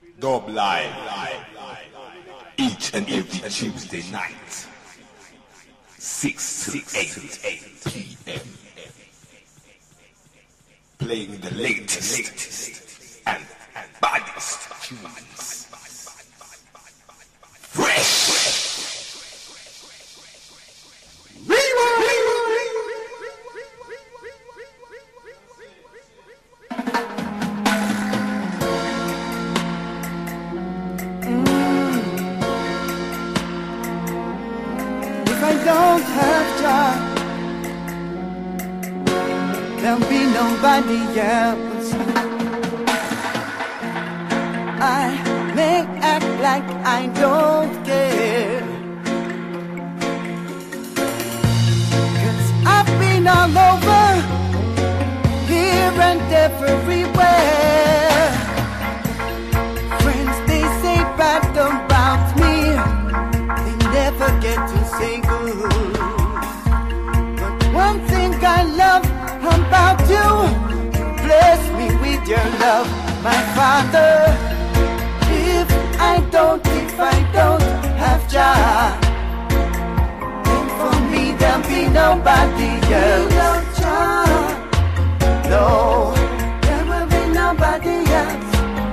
Dub Live, each and every Tuesday night, 6 to 8 p.m. Playing the latest and baddest tunes. Fresh. If I don't have job, there'll be nobody else. I may act like I don't care, 'cause I've been all over, here and everywhere. Friends, they say bad about me, they never get to say good. But one thing I love about you, you bless me with your love, my Father. If I don't have job, then for me there'll be nobody else. No, there will be nobody else.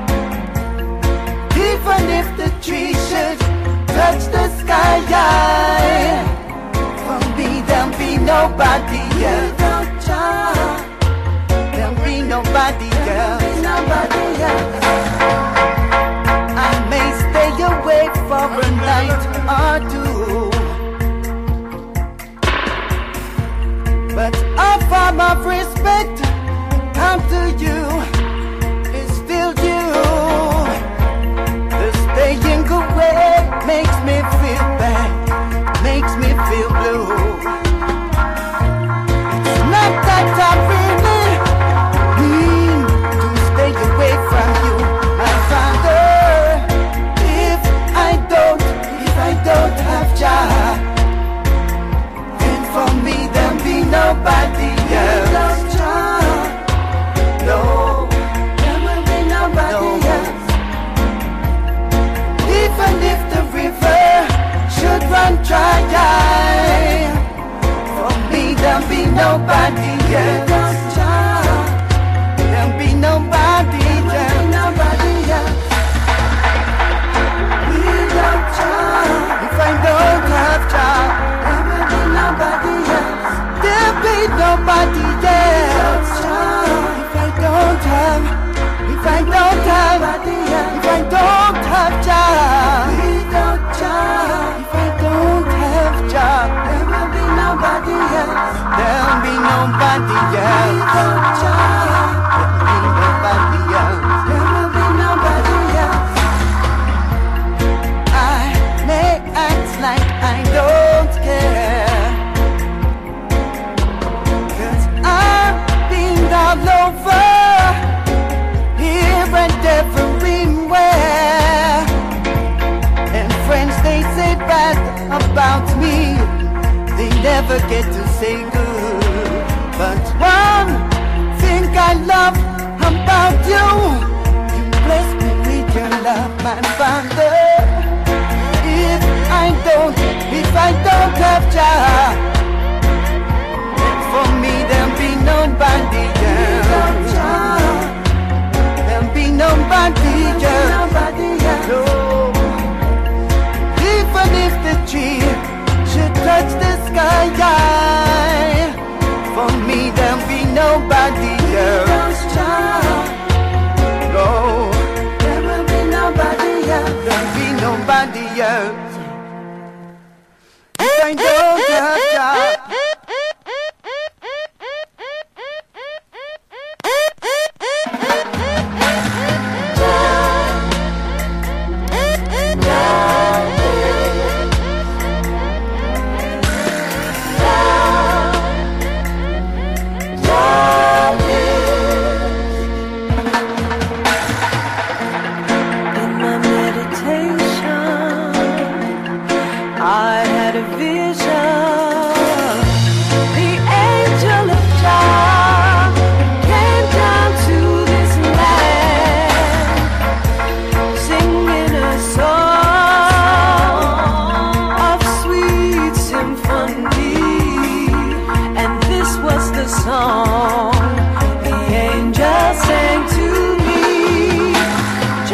Even if the tree should touch the sky, for me there'll be nobody else. There'll be nobody else. I may stay awake for a night or two, but a form of respect come to you is still due. The staying away makes me feel bad, makes me feel blue. It's not that I really mean to stay away from you, my Father. If I don't have job, then for me there'll be nobody else. No, there will be nobody else. Even if the river should run dry, for me there'll be nobody else. There'll be nobody else. Without job, if I don't have job, there will be nobody else. There'll be nobody else. If I don't have job, without job, if I don't have job, there will be nobody else. There'll be nobody else. Without job, there'll be nobody else. There will be nobody else. I may act like I don't care, 'cause I've been all over, here and everywhere. And friends, they say bad about me, they never get to say good. But one thing I love about you, you bless me with your love, my Father. If I don't have job, then for me there'll be nobody else. There'll be nobody else. No. Even if the tree should touch the sky, for me there'll be nobody else. No, there will be nobody else. There'll be nobody else. If I don't have job,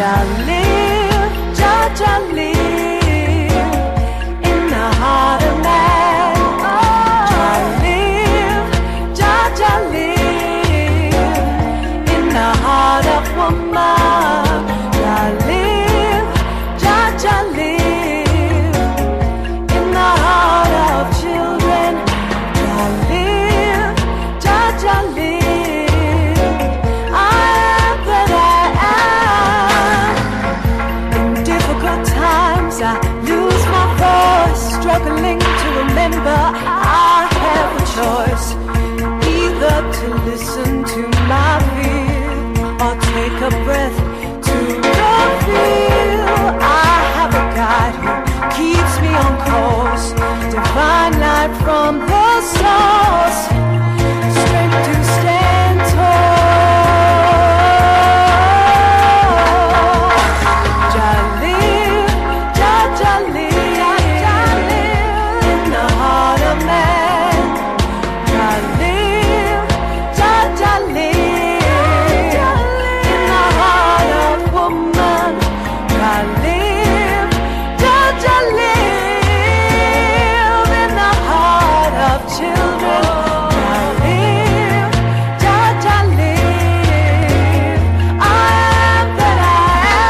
Jah live, Jah live in the heart of man. Jah live, Jah live in the heart of woman. Jah live, Jah live in the heart of children. Jah live, Jah live. I am that I am. In difficult times I lose my voice, struggling to remember I have a choice, either to listen to my fear or take a breath to feel. I have a guide who keeps me on course, divine light from the source, strength to stand tall. Jah live, Jah live in the heart of man. Jah live, Jah live in the heart of woman. Jah live, Jah live in the heart of children. Jah live, Jah live. I am that I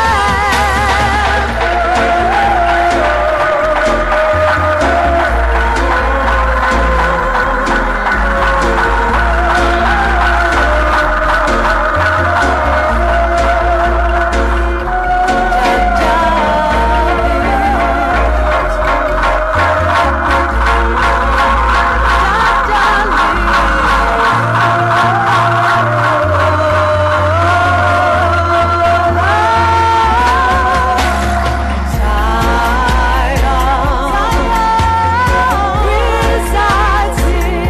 resides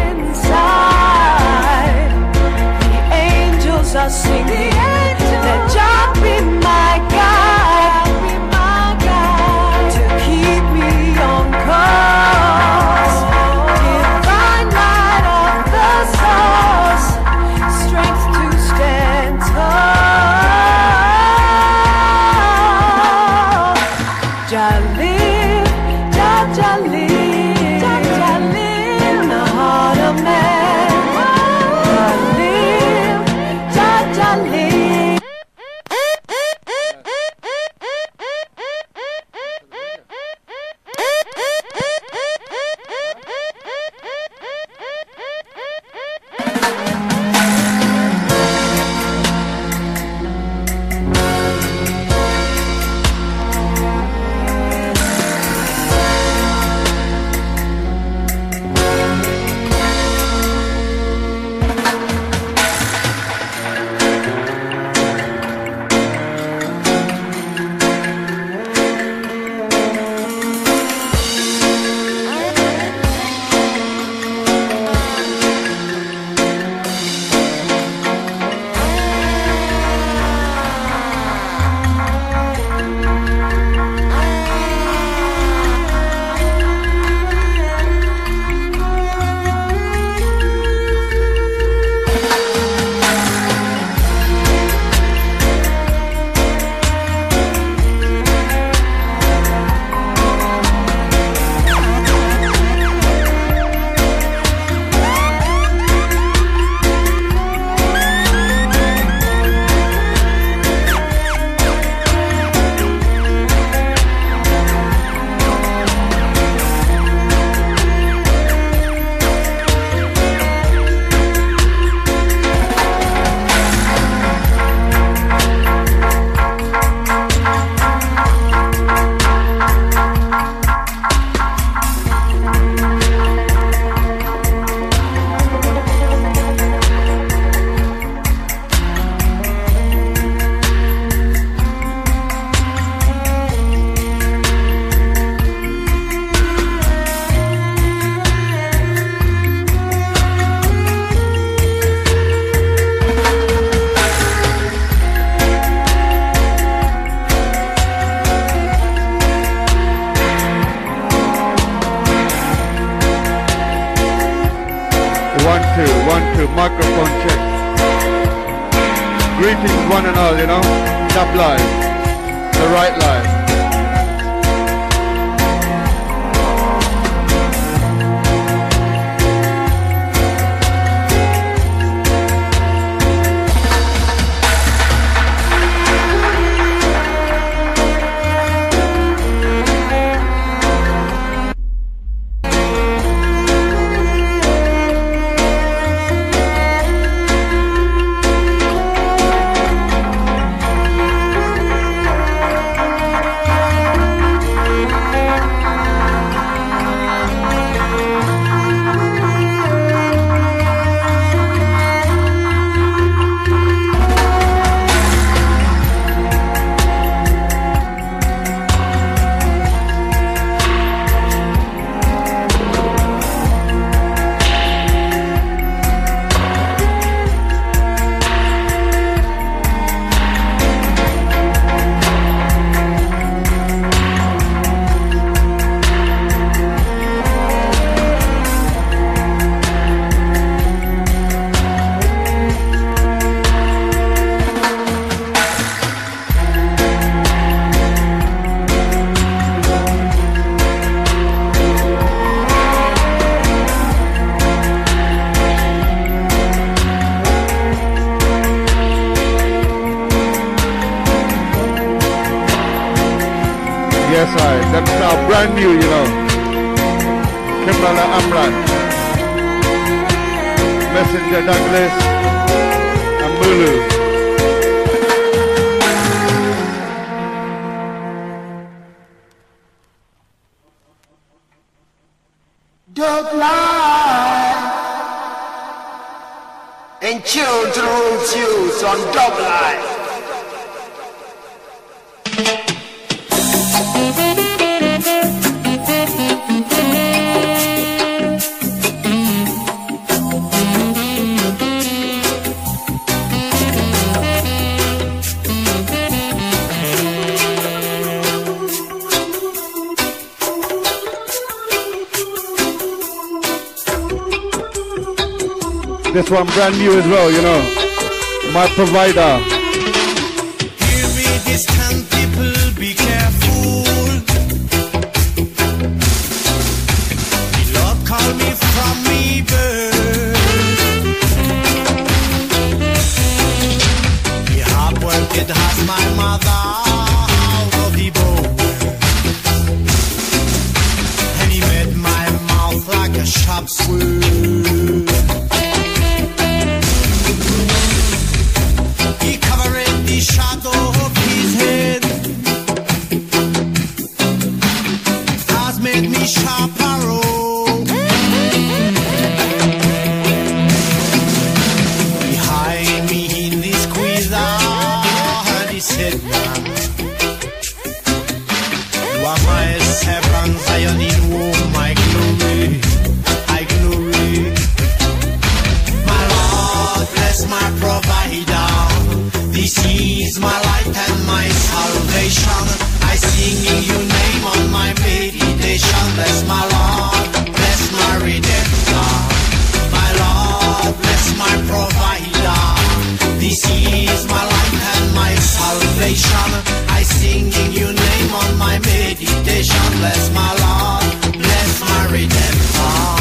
inside. The angels are singing, let Jah be my guide, to keep me on course. Divine light of the source, strength to stand tall. Jah live, Jah live, Jah live in the heart of man. Jah live, Jah live. Microphone check. Greetings one and all, you know. Top live. the right life. That's now brand new, you know. Kimberly Amran, Messenger Douglas, and Mulu. Dub Live and chill to the roots use on Dub Live. This one brand new as well, you know. My provider. Hear me, distant people, be careful. The Lord call me from me birth. The hard work it has my mother out of the bone. And he made my mouth like a sharp sword. Shadow of his head has made me sharp arrow. Behind me in this quiver, he said, you are my servant, Zion in whom my glory, I glory. My Lord, bless my provider. This is my light and my salvation. I sing in your name on my meditation. Bless my Lord, bless my Redemptor. My Lord, bless my provider. This is my light and my salvation. I sing in your name on my meditation. Bless my Lord, bless my Redemptor.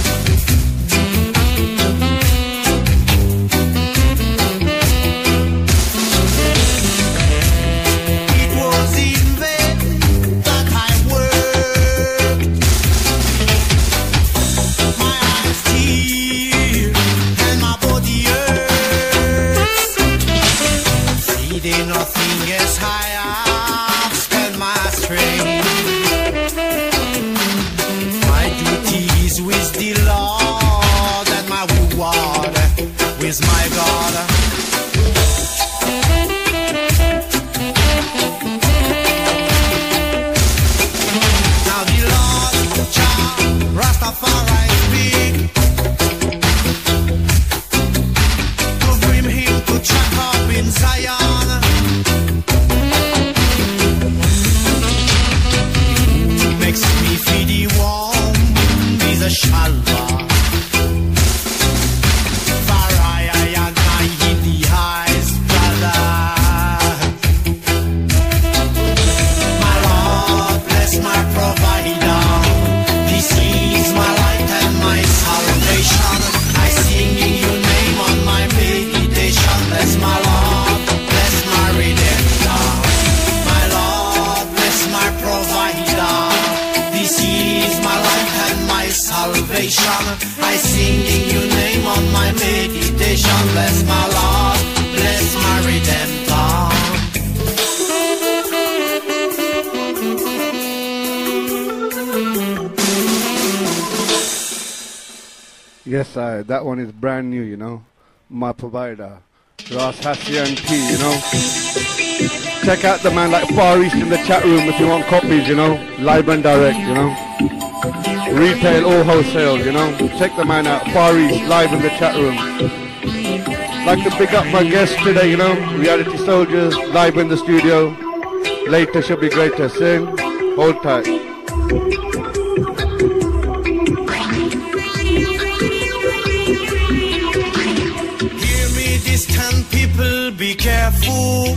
Nothing is higher, spend my strength. My duty is with the Lord, and my reward with my God. Now the Lord, Jah, Rastafari speak. To bring him to check up in Zion. bless my Lord, bless my Redemptor. Yes, that one is brand new, you know. My provider, Ross Hassian T, you know. Check out the man like Far East in the chat room if you want copies, you know. Live and direct, you know. Retail or wholesale, you know. Check the man out, Far East, live in the chat room. Like to pick up my guest today, you know. Reality Soldiers, live in the studio. Later should be greater. Sing, hold tight. Distant people, be careful.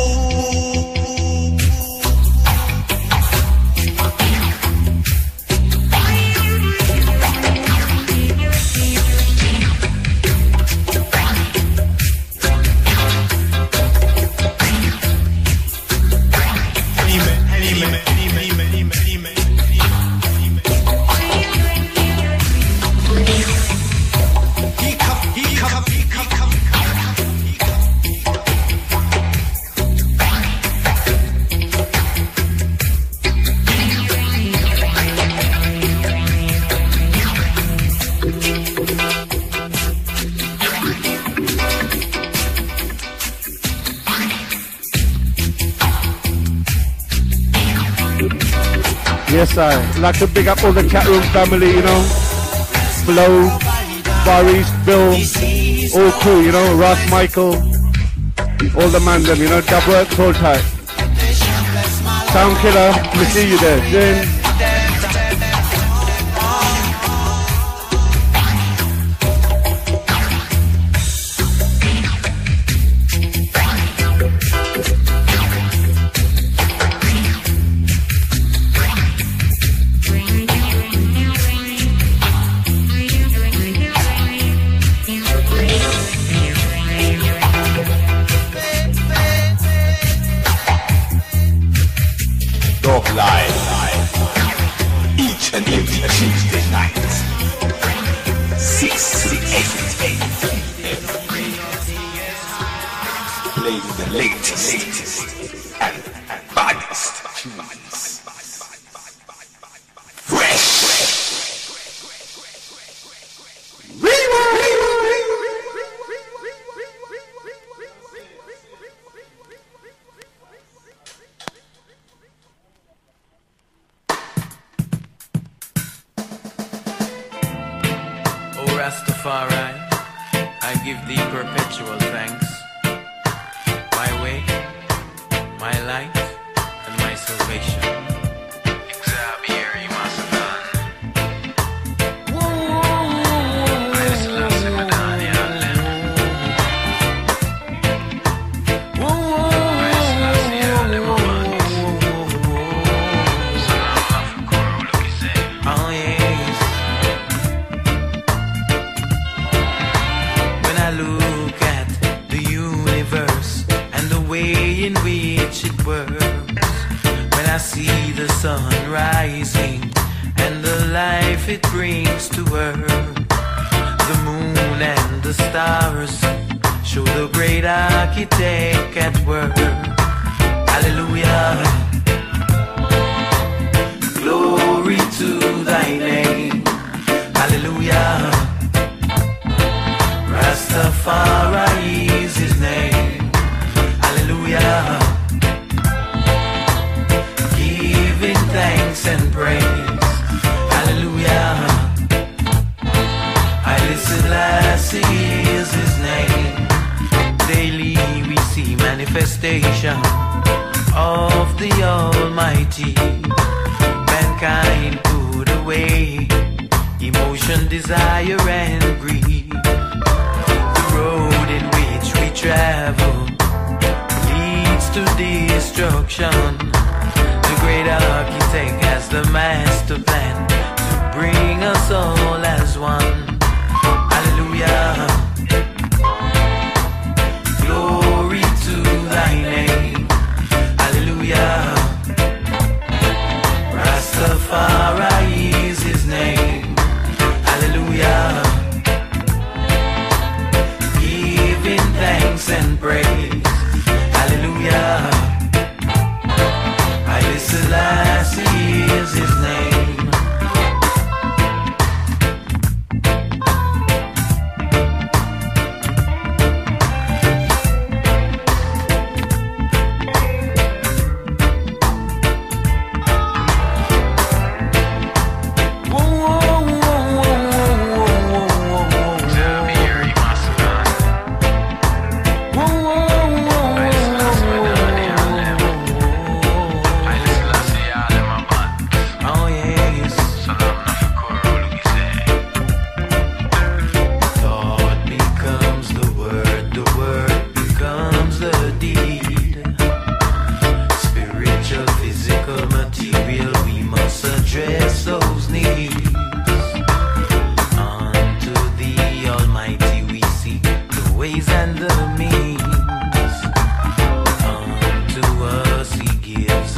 Yes, I like to big up all the chat room family, you know. Flo, Far East, Bill, all crew, you know. Ross, Michael, all the man them, you know. Dub works, hold tight. Sound Killer, we see you there. Jane.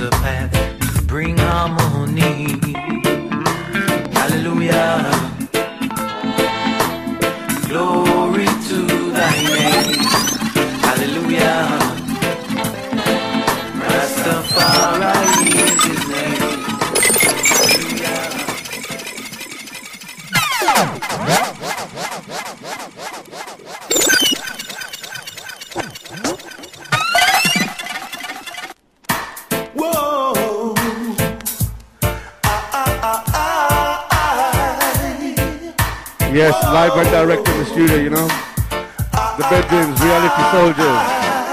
a path to bring harmony. Hallelujah. Glory to thy name. Hallelujah. Rastafari is his name. Whoa. Yes, live and direct in the studio, you know. The Bedrooms, Reality Soldiers.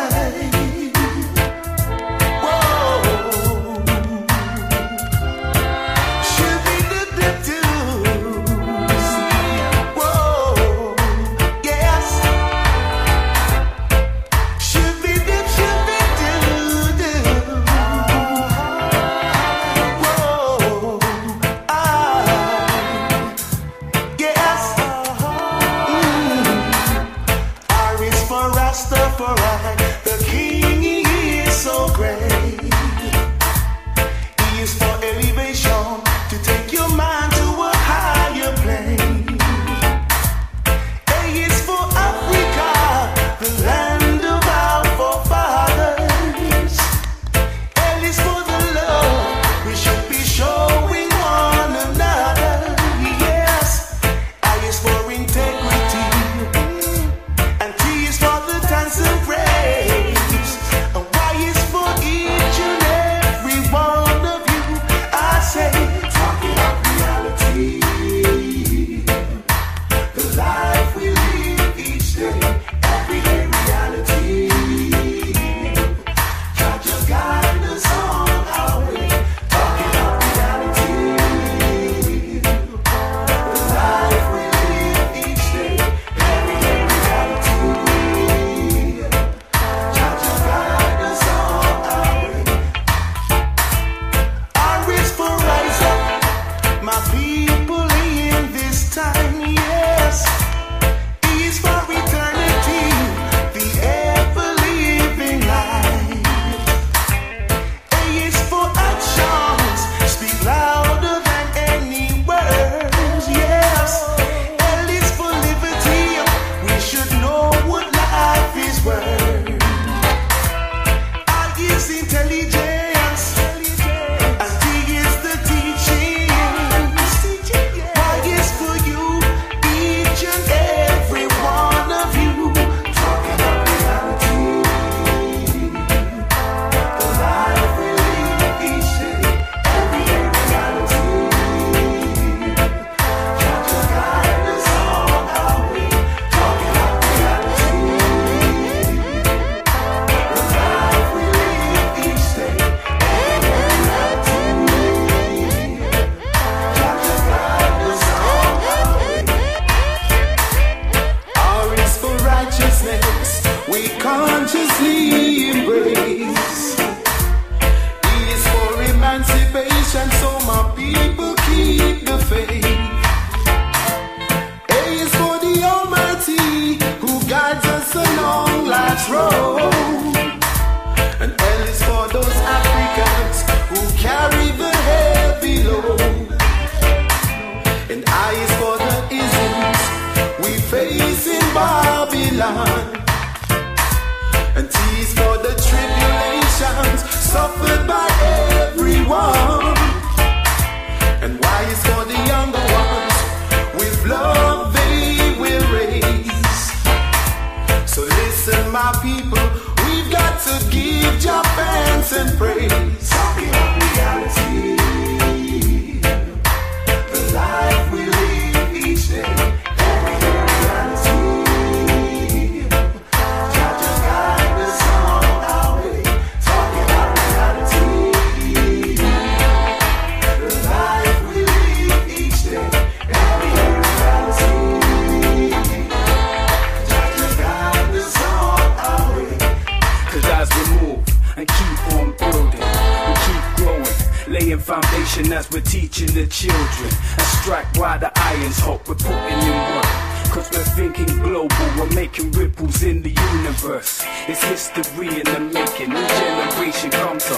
As we're teaching the children and strike while the iron's hot, we're putting in work. Cause we're thinking global, we're making ripples in the universe. It's history in the making, new generation comes up.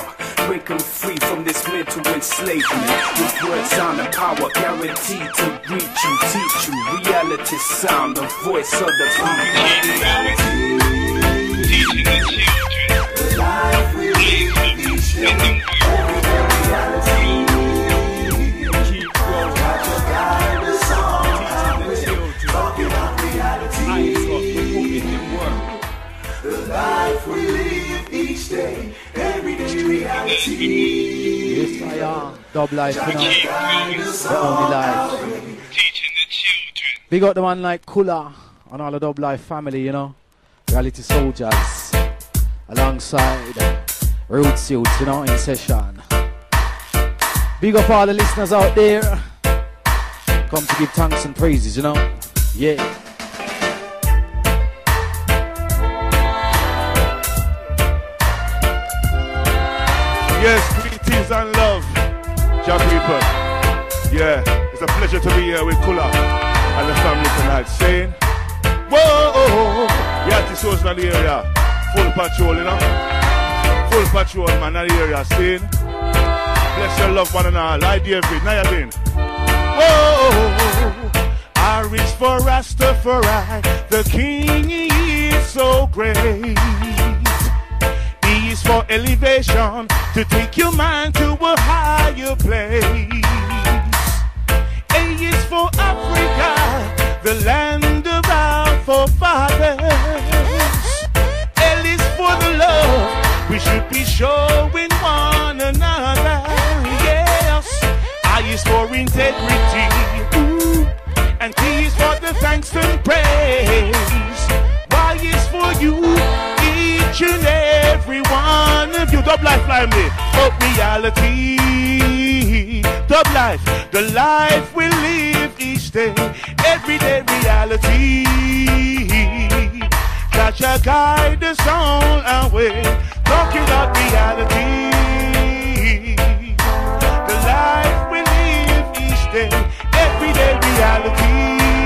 break them free from this mental enslavement. With words, sound, and power guaranteed to reach you, teach you. Reality sound, the voice of the people. Teaching the children. The life we live each day. Reality. Keep growing. Guide us on. Teaching the children. Talking about reality. The life we live each day, everyday reality. Yes, I am. Dub life, you know. The only life. Teaching the children. We got the one like Kula and all the Dub Life family, you know. Reality soldiers. Alongside Roots Youth, you know, in session. Big up all the listeners out there. Come to give thanks and praises, you know. Yeah. Yes, greetings and love, Jah people. Yeah, it's a pleasure to be here with Kula and the family tonight. Saying, whoa, yeah, this was in the area, full patrol, you know. Full patrol, man, in the area. Saying, bless your love one and all. Like David, now you've been. Whoa, I reach for Rastafari, the King is so great. E is for elevation, to take your mind to a higher place. A is for Africa, the land of our forefathers. L is for the love we should be showing one another. Yes, I is for integrity. Ooh. And T is for the thanks and praise. Y is for you, each and every one of you. Dub life, family, but reality. Dub life, the life we live each day, everyday reality. Gotcha guide us on our way, talking about reality. The life we live each day, everyday reality.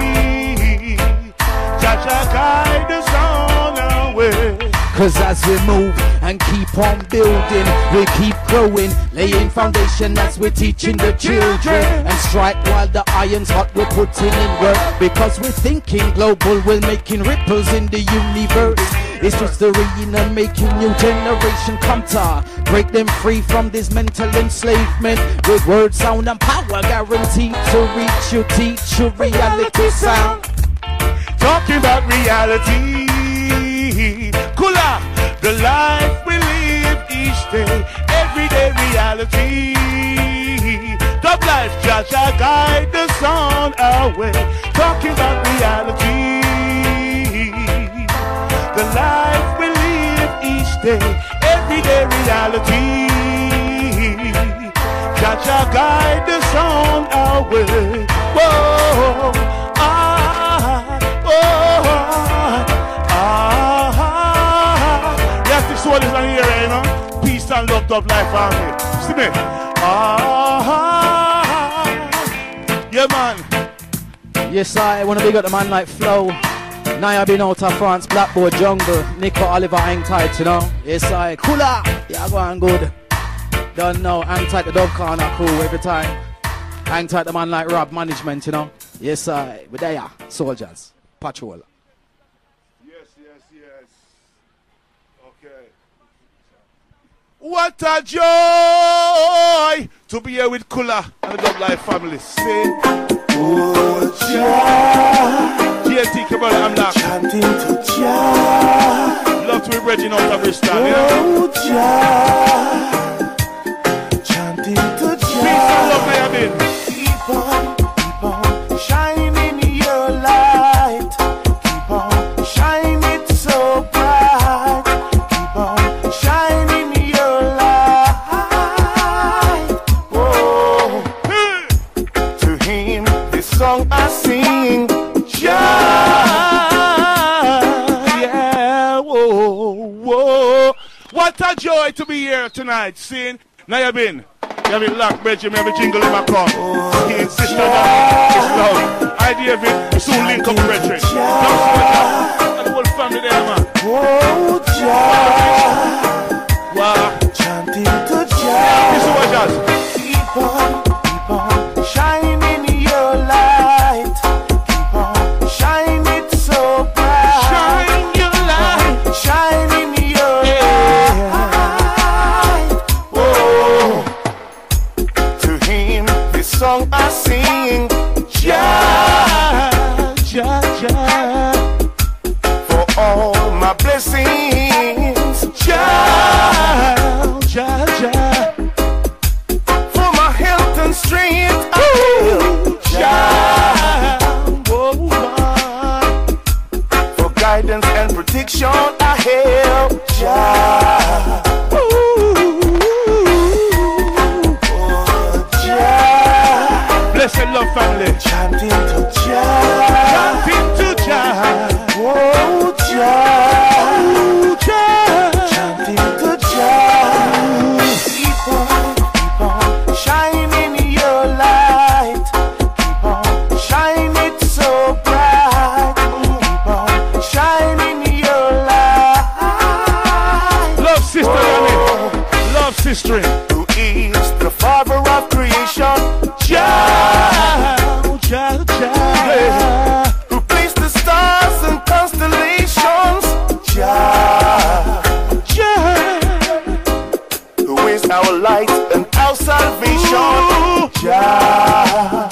Gotcha guide us on our way. Cause as we move and keep on building, we keep growing, laying foundation as we're teaching the children. And strike while the iron's hot, we're putting in work. Because we're thinking global, we're making ripples in the universe. It's just the arena making new generation come to break them free from this mental enslavement. With word, sound and power guaranteed to reach you, teach you reality sound. Talking about reality. Kula, the life we live each day, everyday reality. Dub life, Jaja guide us on our way, talking about reality. The life we live each day, everyday reality. Jaja guide us on our way. Whoa, this one is on here, you know. Peace and love, Dub life, family. See me? Yeah, man. Yes, I wanna big up the man like Flow. Now I've been out of France, Blackboard Jungle, Nico Oliver, hang tight, you know. Yes, I Kula. Yeah, go on good. Don't know, hang tight the Dub Corner crew every time. Hang tight the man like Rob Management, you know. Yes, I. But there are soldiers, patrol. What a joy to be here with Kula and the Dub Life family. Say, oh, Jah. GLT, come on, I'm not. Chanting to Jah. Love to be bridging out of Bristol, oh, yeah? Jah. Chanting to Jah. Peace and love, may I mean. Keep on shining your light. Keep on shining so bright. Keep on shining your light. Oh, to him this song I sing. Yeah, whoa, whoa. What a joy to be here tonight, seeing. Now you've been locked, Bridget, me have a jingle in my car. He insists on that. It's loud. I, David, we soon link up, Bridget. And the whole family there, man. Oh, Jah. Wow. Chanting to Jah. song I sing. Jah, Jah, Jah. For all my blessings. Jah, Jah, Jah. For my health and strength. Jah, for guidance and protection I hail Jah. Blessed love family. Chanting to Jah. Chanting to Jah. Oh Jah. Oh Jah. Chanting to Jah. Keep on shining your light. Keep on shining so bright. Keep on shining your light. Love sister Yanni. Love sister. Who is the father of creation? Jah, Jah, Jah. Who placed the stars and constellations? Jah, Jah. who is our light and our salvation? Jah,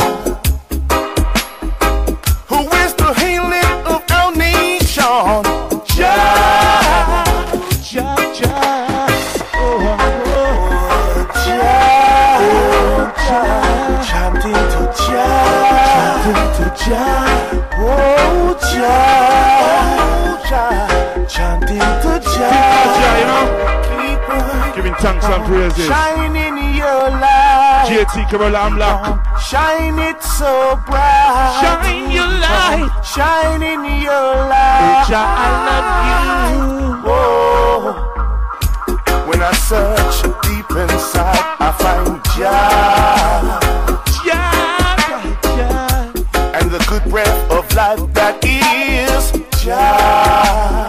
who is the healing of our nation? Jah, Jah, Jah. chanting to Jah, chanting to Jah, oh Jah, Jah, chanting to Jah, you know, giving thanks and praises. shining your light, JT Carola Amlock. shine it so bright, Shine your light. shining your light, Jah, I love you. oh. When I search deep inside, I find Jah, and the good breath of life that is Jah.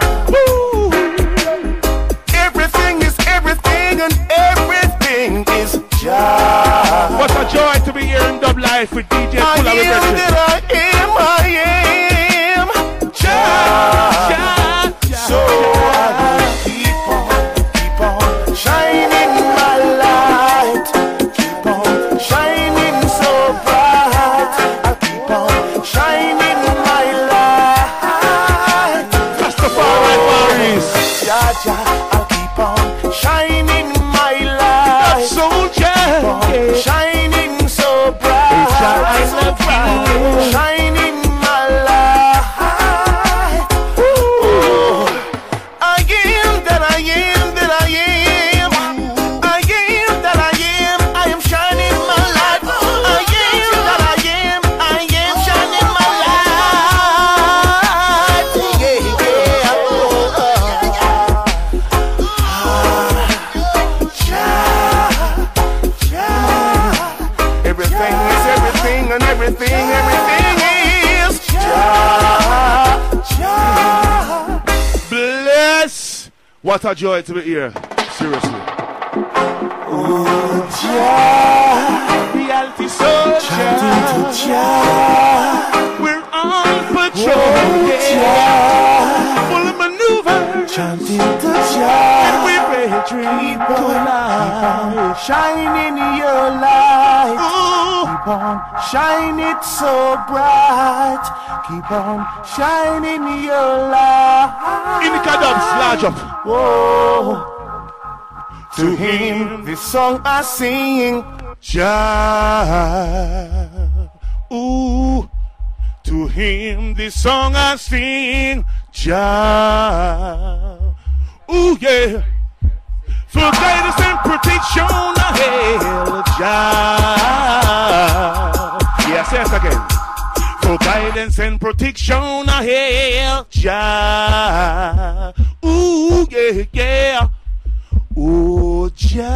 Everything is everything, and everything is Jah. What a joy to be here in Dub Life with DJ I Kula am that I am Jah. So I will keep on shining my light. Keep on shining so bright. I'll keep on shining my light. Rastafari Maris. Jah, Jah, I'll keep on shining my light. Soldier. Keep on shining so bright. So bright. Shining my light. Oh, I am that I am that I am. I am that I am. I am shining my light. I am that I am. I am shining my light. Yeah, yeah. Everything is everything, and everything is Jah, Jah. Bless. What a joy to be here. Seriously. Oh, Jah, Reality soldier. chanting to Jah. We're on patrol. Oh, Jah, Full of maneuver. chanting to Jah. And we pray dream to life. Shining your light. Ooh. Keep on shine it so bright. Keep on shining your light. Indica Dubs, large up. Oh, to him this song I sing. Jah. Ooh. To him this song I sing. Jah. Ooh, yeah. For guidance and protection, I hail Jah. Yeah, say it again. For guidance and protection, I hail Jah. Ooh, yeah, yeah. Ooh,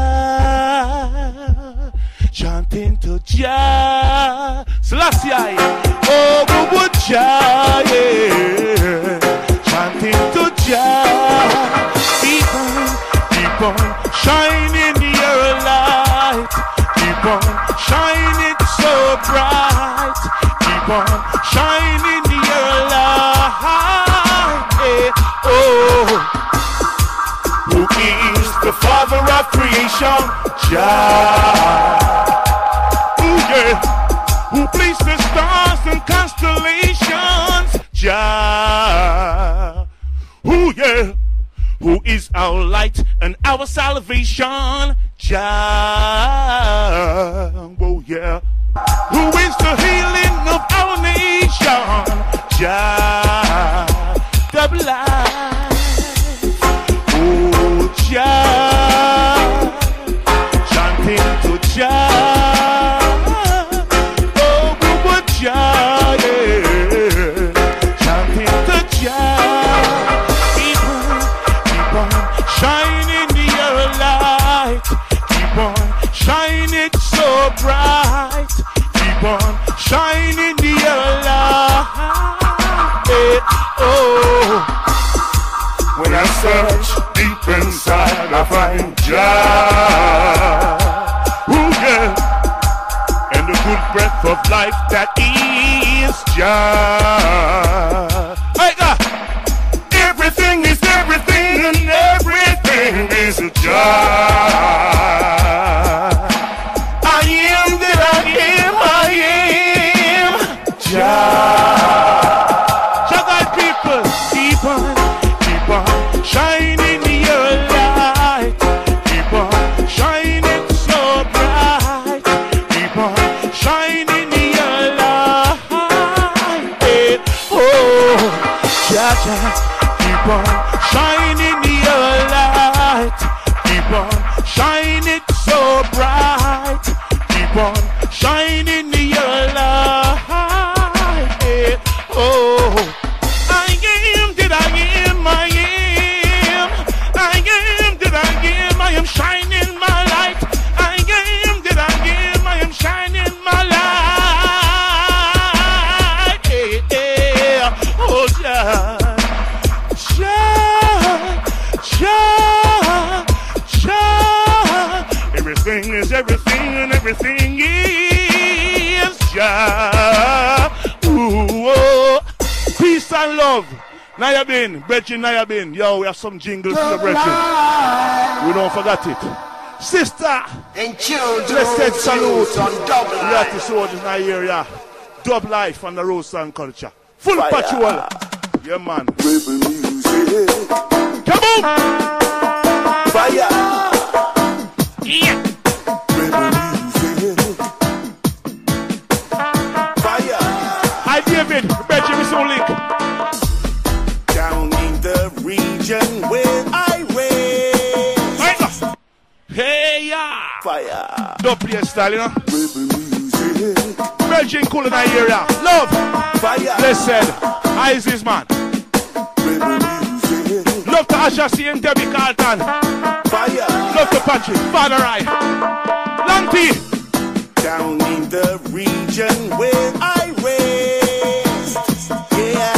Jah. Chanting to Jah. Selassie. Oh, good Jah, yeah. Chanting to Jah. Keep on shining your light. Keep on shining so bright. Keep on shining your light. Yeah. Oh, Who is the father of creation? Jah. ooh, yeah. is our light and our salvation. Jah, oh yeah. Who is the healing of our nation? Jah, the blind. Oh Jah, chanting to Jah. Oh, Jah, yeah. Chanting to Jah. Keep on shining your light. Keep on shining so bright. Keep on shining your light. Oh, when I search deep inside, I find Jah. Ooh, yeah. And the good breath of life that is Jah. Everything is everything, and everything is a Jah. I am that I am Jah. Jah, people, keep on shining your light. Keep on shining so bright. Keep on shining your light. Oh, Jah, keep on shining your light. Keep on shining so bright. Keep on shining your light. Oh, I am that I am. I am shining my light. I am that I am shining my light. Yeah. Oh, Jah, everything is everything, and everything is Jah. Ooh, oh. Peace and love. Nayabin, Brethren Nayabin. Yo, we have some jingles for the Brethren. We don't forget it. Sister, blessed salute on double life. We have to soldiers in the area. Dub life on the road and culture. Full fire. Patrol. Yeah, man. Come on! Fire! Yeah! Fire! Hi, David. Brethren, we so link. Down in the region where I raised. Hey, yeah! Fire! Don't play style, you know? Virgin cool in the area. Love! Fire! Blessed! Isis, man. Love to Asha C and Debbie Carlton. Fire! Love to Patrick. Father Rai. Lanty! Down in the region where I raised. Yeah.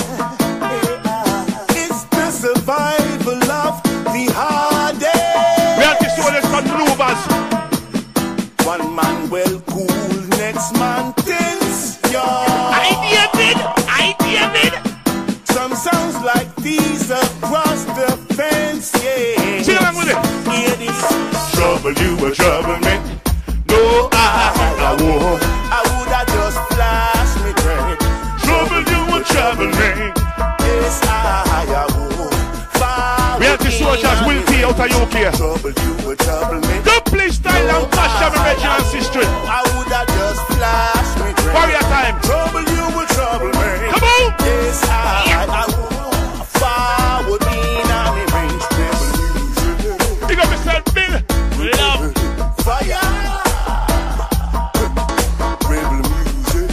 It's the survival of the hardest. We have to show this from Lubas. One man well cool, next man tense. I David. Some sounds like these across the fence, yeah. Sing along with it. Hear this. Trouble you will trouble me. No, I won't. I would have just flashed me brain. Trouble you will trouble me. Yes, I won't. We have to soldiers will be out of UK. Trouble you will trouble me. Don't play style and clash of original sister. I would have just flashed me brain. Warrior time. Trouble you will trouble me. Come on. Yes, I won't. Forward in any range. Big up yourself, Bill. Love. Fire. Rebel music.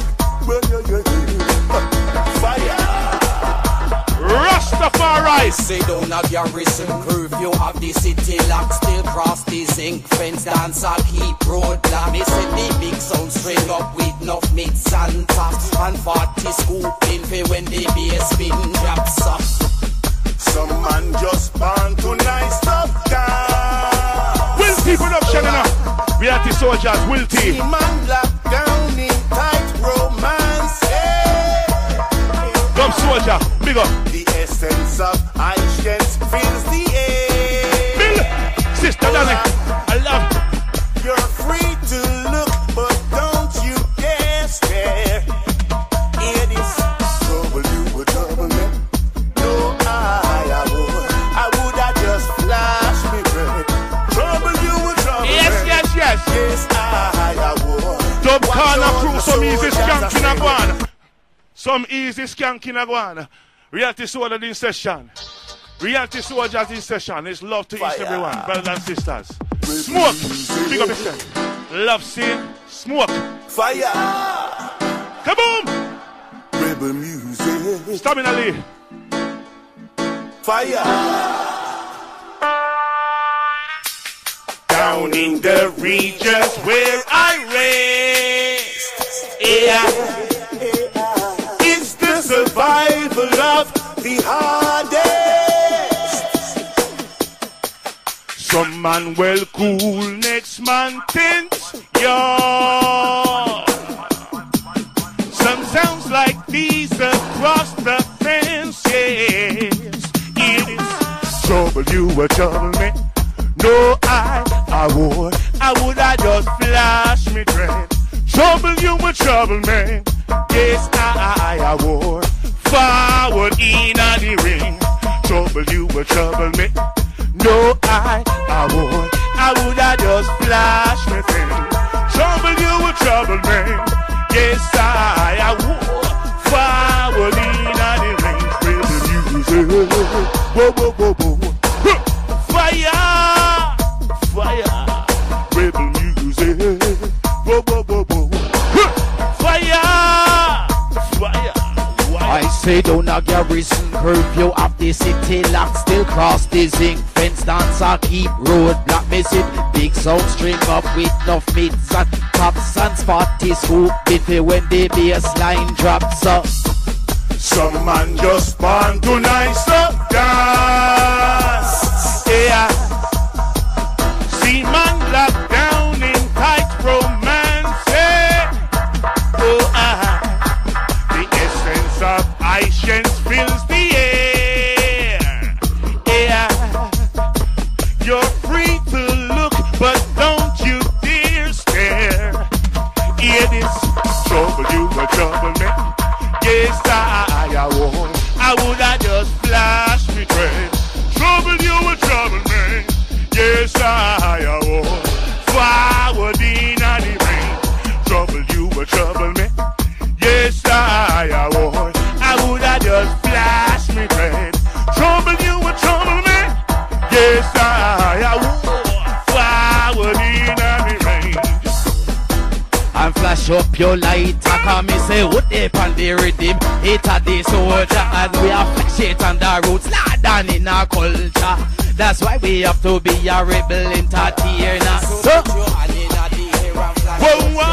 Fire. Rastafari. Say don't have garrison curfew of the city lock. Still cross the zinc fence. Dance or keep road lock. They said the big sound string up with enough mids and tops. And 40 scooping for when the bass spin drops up. Some man just born to nice up down. Wilty production enough. We are the soldiers, Wilty. See man locked down in tight romance. Come soldier, big up. The essence of Aishens fills the air. Bill, sister Danny, I love you. You're free to look, but don't you dare stare. Hear this. Trouble you would trouble me. No, I would have just Yes, I would. Dub corner crew, some easy skanking a guan. Some easy skanking a guan. Reality Soldier in session. Reality Soldiers in session. It's love to each and everyone, brothers and sisters. Smoke. Big up yourself. Love scene. Smoke. Fire. Kaboom. Rebel music. Stamina Lee. Fire. Down in the regions where I rest, yeah. It's the survival of the hardest. Some man well cool, next man tense, yeah. Some sounds like these across the fence, yes. It is trouble, you a trouble me. No, I would I just flash me dread. Trouble, you a trouble man. Yes, I would. Forward in the ring. Trouble, you a trouble me. No, I would I just flash me thing. Trouble, you a trouble man. Yes, I would. Forward in the ring. Play the music. Whoa, whoa, whoa, whoa. Fire, fire, rebel music. Whoa, whoa, whoa, whoa. Fire, fire. I say don't a garrison curfew of the city lock, still cross the zinc fence, dancer keep road block, miss it. Big sound string up with enough mids and tops and spotty scoop it when the bass line drops up. Some man just want to nice up dance. Yeah. See man locked down in tight romance. Oh, the essence of patience fills the air. Yeah. You're free to look, but don't you dare stare. Yeah, this trouble you a trouble me. Yes, I would have just flash me dread. Trouble you a trouble me. Yes, I would. Forward in the rain. Trouble you a trouble me. Yes, I would. I would have just flash me dread. Trouble you a trouble me. Yes, I would. Forward in the rain. And flash up your light, I come me say what they pan the rhythm. It a the soldier and we are flash it on the roots, not down in our culture. That's why we have to be a rebel entertainer. So, whoa, whoa,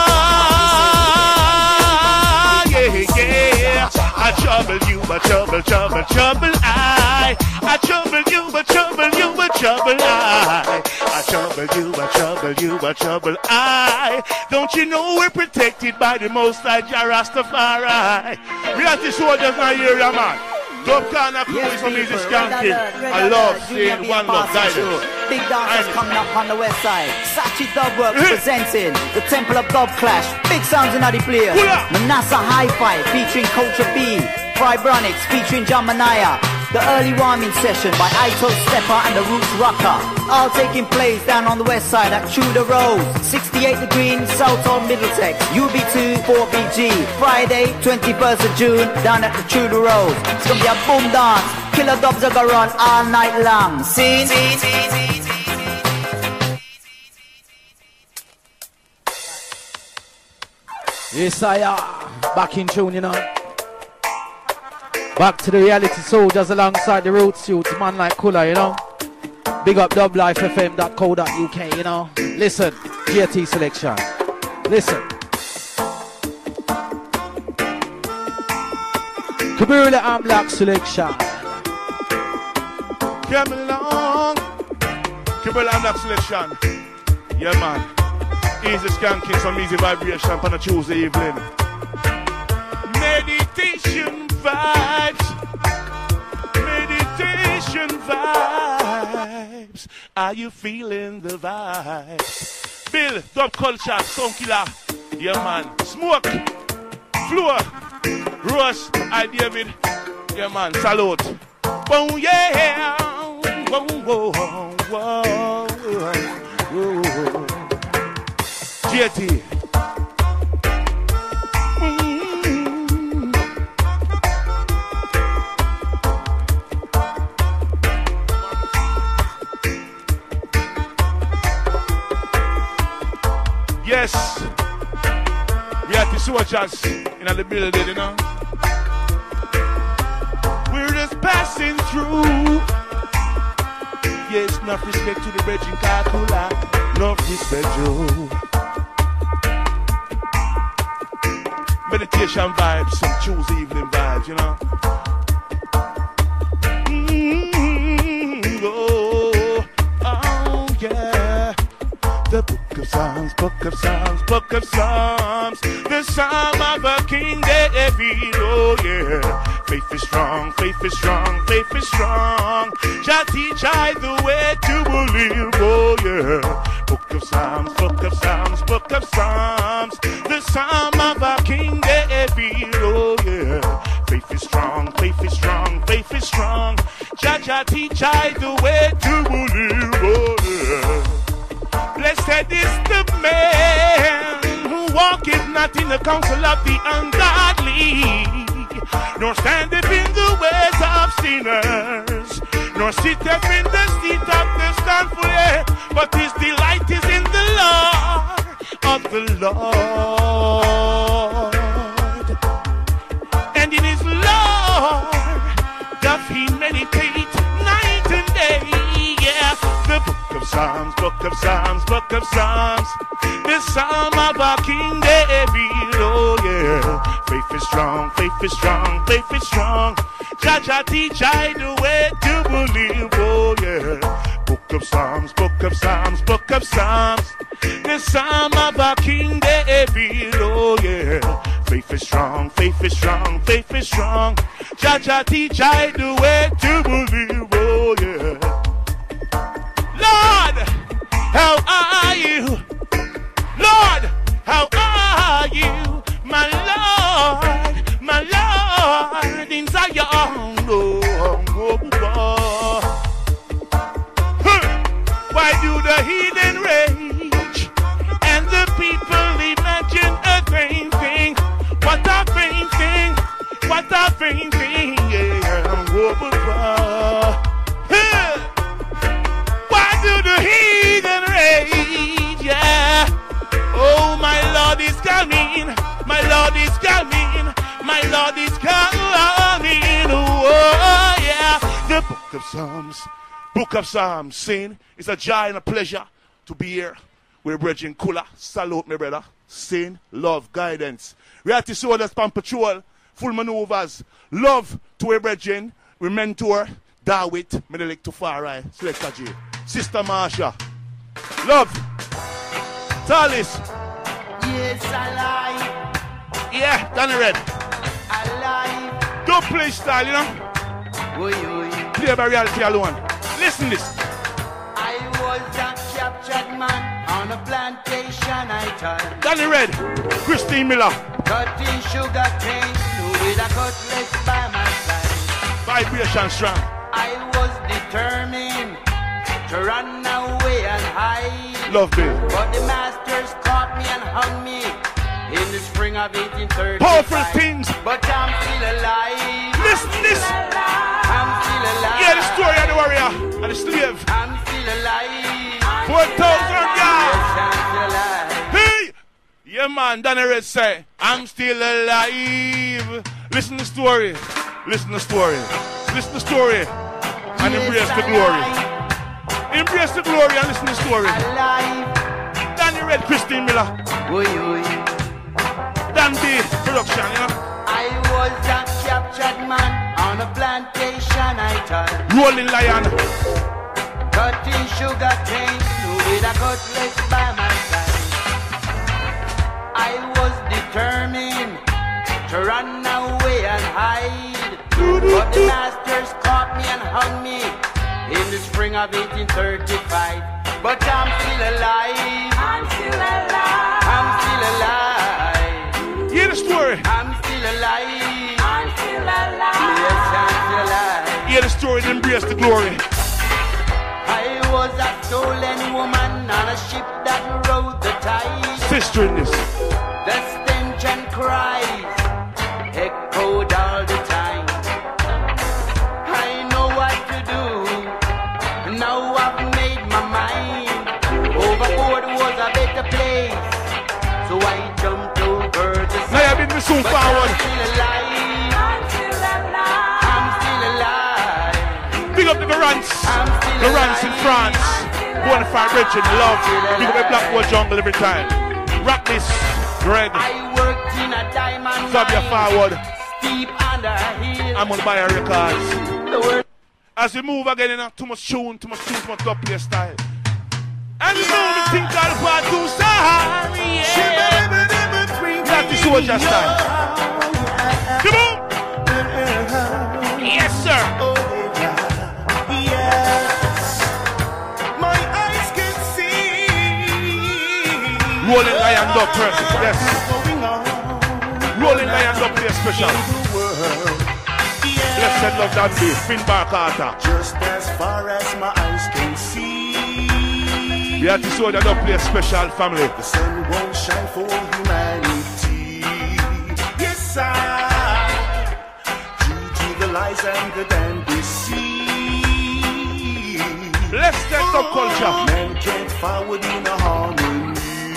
yeah, yeah. I trouble you, but trouble, trouble, trouble I trouble you, but trouble you, but trouble I trouble you, but trouble you, but trouble I. Don't you know we're protected by the Most High Jah Rastafari? Reality Soldiers not here, man. Dub corner crew is some easy skanking. I love seeing one love guidance. Big dancers coming up on the west side. Sachi Dubworks presenting the Temple of Dub Clash. Big sounds in the player. Manassa Hi-Fi featuring Culture B. Vibronics featuring Jamanaya. The early warming session by Ito Stepper and the Roots Rocker. All taking place down on the west side at Tudor Road, 68 The Green, Southall, Middlesex, UB2 4BG. Friday, 21st of June, down at the Tudor Road. It's gonna be a boom dance. Killer dubs are gonna run all night long. See? yes, I am back in tune, you know. Back to the Reality Soldiers alongside the Roots Youths, man like Kula, you know. Big up dublifefm.co.uk, you know. Listen, GT selection. Listen. Kabirla and Black selection. Come along. Kabirla and Black selection. Yeah, man. Easy skanking, some easy vibration on a Tuesday evening. Meditation vibes. Meditation vibes. Are you feeling the vibes? Bill, Dub Culture, Sound Killer. Yeah, man. Smoke. Floor. Ross. I, David. Yeah, man. Salute. Boom, yeah. Whoa, whoa, whoa, whoa, whoa. Katie. Yes, we have the soldiers in the building, you know. We're just passing through. Yes, enough respect to the Virgin Kakula. Enough respect, Joe. Meditation vibes, some Tuesday evening vibes, you know. Oh, yeah. The book of Psalms, book of Psalms, book of Psalms. The Psalm of a King David, oh yeah. Faith is strong, faith is strong, faith is strong. Jah teach I the way to believe, oh yeah. Book of Psalms, book of Psalms, book of Psalms. The Psalm of a King David, oh yeah. Faith is strong, faith is strong, faith is strong. Jah teach I the way to believe, oh yeah. Blessed is the man who walketh not in the counsel of the ungodly, nor standeth in the ways of sinners, nor sitteth in the seat of the scornful, but his delight is in the law of the Lord, and in his law doth he meditate night and day. Yeah, the book of Psalms, book of Psalms, book of Psalms. The Psalm of our King David, oh yeah. Faith is strong, faith is strong, faith is strong. Jah teach I the way to believe, oh yeah. Book of Psalms, book of Psalms, book of Psalms. The Psalm of our King David, oh yeah. Faith is strong, faith is strong, faith is strong. Jah teach I the way to believe, oh yeah. Lord, how are you? Lord, how are you? My Lord, my Lord, in Zion. Oh, oh, oh. Why do the heathen rage and the people imagine a vain thing? What a vain thing, what a vain thing, yeah. Oh, oh. Why do the heathen rage, yeah? Oh, my Lord is coming, my Lord is coming, my Lord is coming, oh yeah. The book of Psalms, book of Psalms, sin. It's a joy and a pleasure to be here with Brethren Kula. Salute me, brother. Sin, love, guidance. Reality soldiers on patrol, full maneuvers. Love to a brethren, we mentor, Dawit, Menelik to Farai, Selector J, Sister Marsha. Love. Talis. Yes, alive. Yeah, Danny Red. Alive. Don't play style, you know. Oy, oy. Play by reality alone. Listen this. I was a captured man on a plantation I turned. Danny Red. Christine Miller. Cutting sugar cane with a cutlass by my side. Vibration strong. I was determined to run away and hide. Love me. But the masters caught me and hung me in the spring of 1835. Powerful things. But I'm still alive. Listen this. I'm still alive. Yeah, the story of the warrior and the slave. I'm still alive. 4,000 yards. Yes, I'm still alive. Hey! Yeah, man, Danny Red say, I'm still alive. Listen to the story. Listen to the story. Listen to the story. And embrace the glory. Embrace the glory and listen to the story. Alive. Danny Red, Christine Miller. Oy, oy. Dan B production, you know. I was a captured man on a plantation I turned. Rolling Lion. Cutting sugar cane with a cutlass by my side. I was determined to run away and hide. But the masters caught me and hung me in the spring of 1835. But I'm still alive. I'm still alive. I'm still alive. Hear the story. I'm still alive. I'm still alive. Yes, I'm still alive. Hear the story and embrace the glory. I was a stolen woman on a ship that rode the tide. history in this. The stench and cries echoed all the time. I know what to do. Now I've made my mind. Overboard was a better place, so I jumped over the side. Now you've been soon forward. I'm still alive. Big up the Garants in France. Bonafide Richard, love. Big up the Blackwood Jungle every time. Rock this, Greg. I worked in a diamond Fabia forward. deep under a hill. I'm gonna buy a records. As we move again, too much tune, too much top play style. And you know me think I'll part too sorry, yeah. That's the soldier style. Come on. Yes, sir. My eyes can see. Rolling Lion Dub press, yes. Rolling Lion Dub play special. Blessed love that day, Finbar Carter. Just as far as my eyes can see. We have to show that Dub play special, family. The sun won't shine for humanity. Yes, due to the lies and the damn deceit. Let's get Dub culture. Men can't forward in a harmony.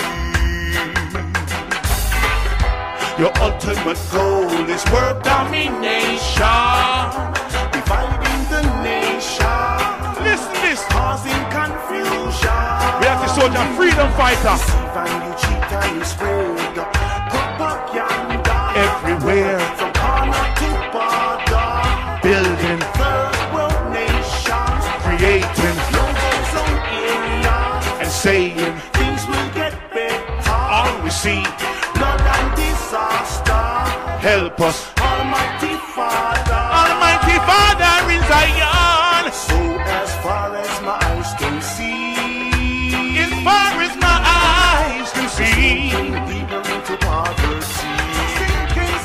Your ultimate goal is world domination, dividing the nation. Listen this, causing confusion. we have to show that freedom fighter. Deceive you cheat and you spread propaganda Everywhere, from corner to border, building, third world nations, creating, no zone area, and saying, things will get better. all we see, Blood and disaster. help us. Almighty Father. Almighty Father in Zion. So as far as my eyes can see, As far as my eyes can see, people into poverty. Sinking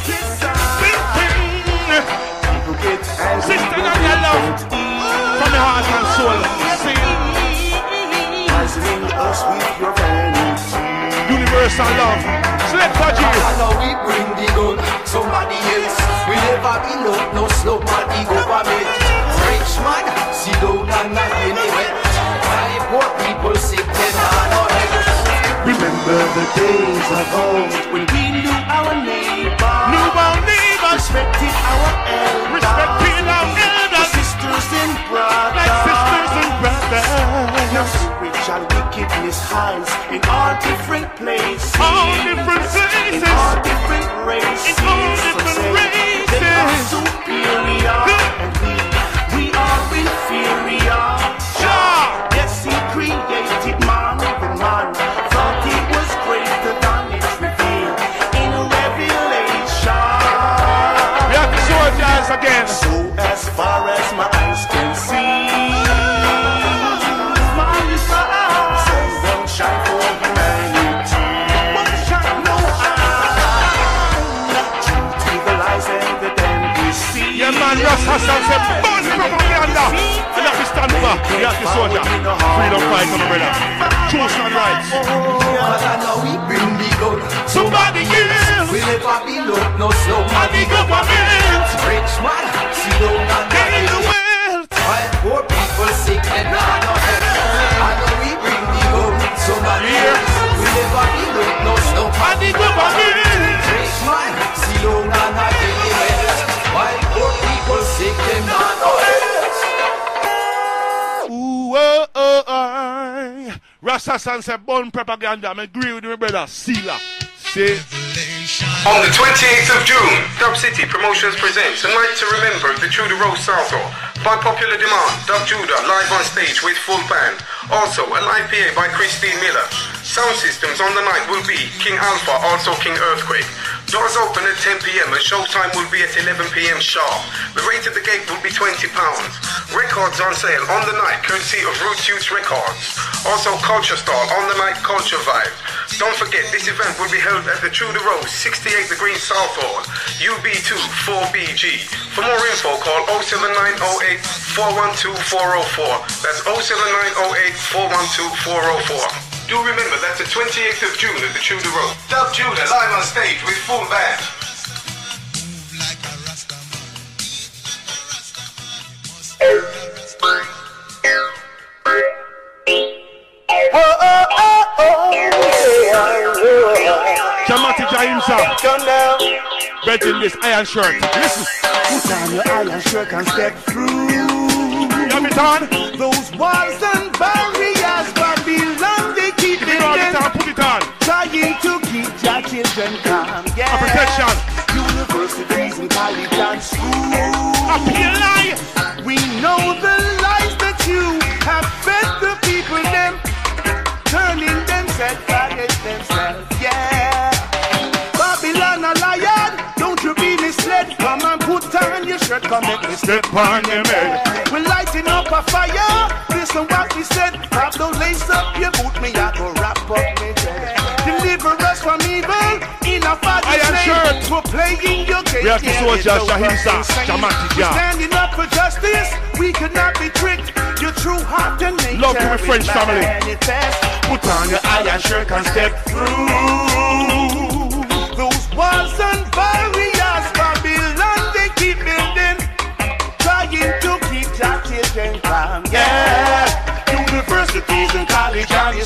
people get angry. sister, now your love from your heart and soul. Sing Poisoning us with your vanity. universal love. Select for you. Now we bring the gun, somebody else. We never be no slow man, the government. Rich man, sit down and not anywhere. Five poor people sick, then no help. Remember the days of old when we knew our neighbors, respected our elders, sisters and brothers, like sisters and brothers. Now spiritual wickedness hides in all different places, All different in places, all different races. in all different Some say races. they are superior, and we are inferior. Jah. Yes, he created man, the man thought he was greater than it's revealed in Revelation. We have to show it guys again. So as far as my eyes can see, sun won't shine for humanity. No due to the lies and the damn deceit. Yeah, man, Ross Hassan said, "Born propaganda." And that we stand for. We have to soldier. Freedom fighter, my brother. Choose and rights. And now we bring the gun, Somebody else. we never be no slow man, And the government. Rich man, sit down and not Get in the anywhere. world. Five poor people sick, then no help. And now we bring the gun, somebody else. We never be no slow man, And the government. Rich man, sit down and not anywhere. Five poor people sick, then no help. Ooh, oh, oh, oh. Ross Hassan said, "Born propaganda." I agree with my brother, Sila. Say, On the 28th of June, Dub City Promotions presents A Night to Remember the True the Rose Salto. By popular demand, Dub Judah live on stage with full band. Also, a live PA by Christine Miller. Sound systems on the night will be King Alpha, also King Earthquake. Doors open at 10 p.m. and showtime will be at 11 p.m. sharp. The rate at the gate will be £20. Records on sale on the night, courtesy of Root Youth Records. Also, Culture Stall on the night, Culture Vibe. Don't forget, this event will be held at the True the Rose, 68 Degrees South Hall, UB2 4BG. For more info, call 07908 412 404. That's 07908 412 404. Do remember that to 28th of June at the Tudor Road. Dub Judah live on stage with full band. Jamati Jahimsa. Come down. Bet in this iron shirt. Listen. Put on your iron shirt and step through. Have it on. Those walls and barriers, Babylon, they keep it on. Put it on. Trying to keep your children calm. Yeah. A protection. Universities and college and schools. Appeal lie. We know the lies that you have fed the people them, turning themselves against themselves. Yeah. Babylon a lion, don't you be misled. Come and put on your shirt, come make me step on them head. We're lighting up a fire. Listen what we said. Pablo, lace up your boot, me I go wrap up me dread. Deliver us from evil in a father's name. We're playing your game. We have to soldier Jahimsa, Jamati Jah. Standing up for justice, we could not be tricked. Your true heart and nature. Love to my French family. Put on your iron shirt and step through those walls and barriers. Babylon, they keep building, trying to keep your children calm. Yeah. Universities and college and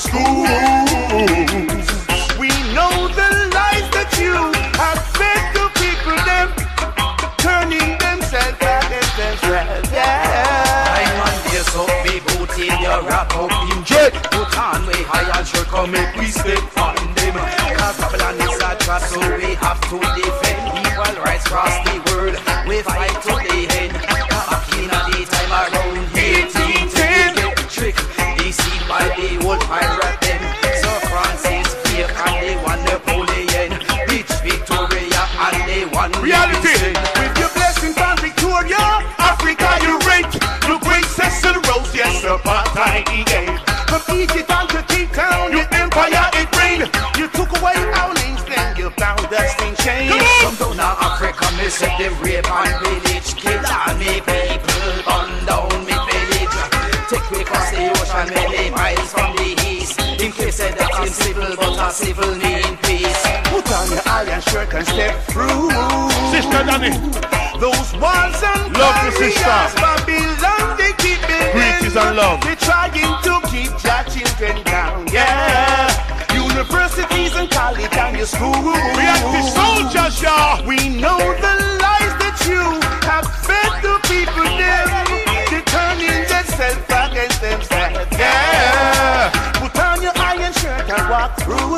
schools. We know the lies that you have fed the people them, turning themselves against themselves. Yeah. I'm on this up, me boot in your wrap up in jet. Put on we high and shirt, come make we step on them. Cause Babylon is a trust, so we have to defend equal rights across the world. We fight to the end. Back in the time around 1810, get tricked, deceived by the old pirate them. Sir Francis Drake and they won Napoleon. Bitch Victoria and they won reality. With your blessing from Victoria, Africa you rate. The great Cecil Rose, yes, apartheid he gave. From Egypt down to Cape Town, your empire it reigned. You took away our names, then you bound us in chains. From down to Africa, me said them rape and village. Kill all me people, burn down me village. Take me across the ocean many miles from the east. In case said that in civil, but a civil need peace. Put on your iron shirt and step through. Sister Danny. Those walls and love the sister. Babylon, they keep building. Greetings and love. They're trying to keep your children down. Yeah. Universities and college and your school. We are the soldiers, y'all. We know the lies that you have fed the people them. They're turning themselves against themselves. Yeah. Put on your iron shirt and walk through.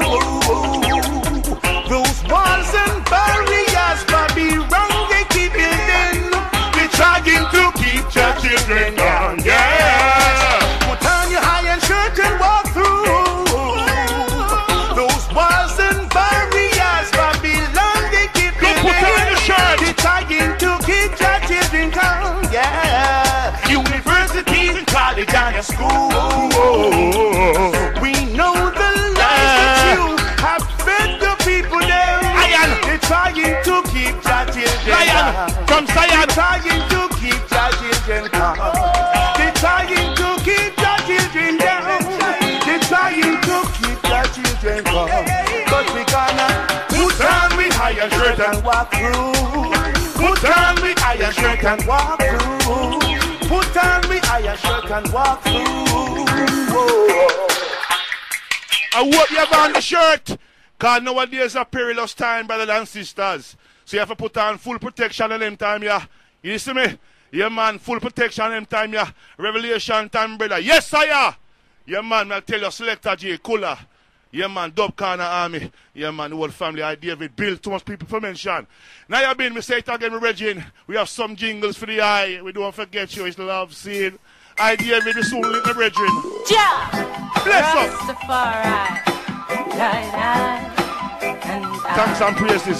Those walls and barriers, Babylon, they keep building. They're trying to keep your children down. Yeah. Put on your iron shirt and walk through. Those walls and barriers, Babylon, they keep building. Put on your shirt. They're trying to keep your children down. Yeah. Universities and college and school. We know the lies that you have fed the people there. They're trying to keep your children down. From Zion. They're trying to keep your children down. They're trying to keep your children down. They're trying to keep your children down. But we gonna put on we iron shirt and walk through. Put on we iron shirt and walk through. Put on we iron shirt and walk through. Whoa. I hope you have on the shirt. Because nowadays a perilous time, brothers and sisters. So you have to put on full protection in them time, yeah. You see me? Yeah, man, full protection in them time, yeah. Revelation time, brother. Yes, sir. Yeah, man, I'll tell you, Selector J, Kula. Yeah, man, Dub Corner Army. Yeah, man, the whole family, I David, Bill, too much people for mention. Now you been, me say it again, Regine. We have some jingles for the eye. We don't forget you, it's love scene. I David, we soon link the Regine. Ja! Bless up. Rastafari. Thanks and praises.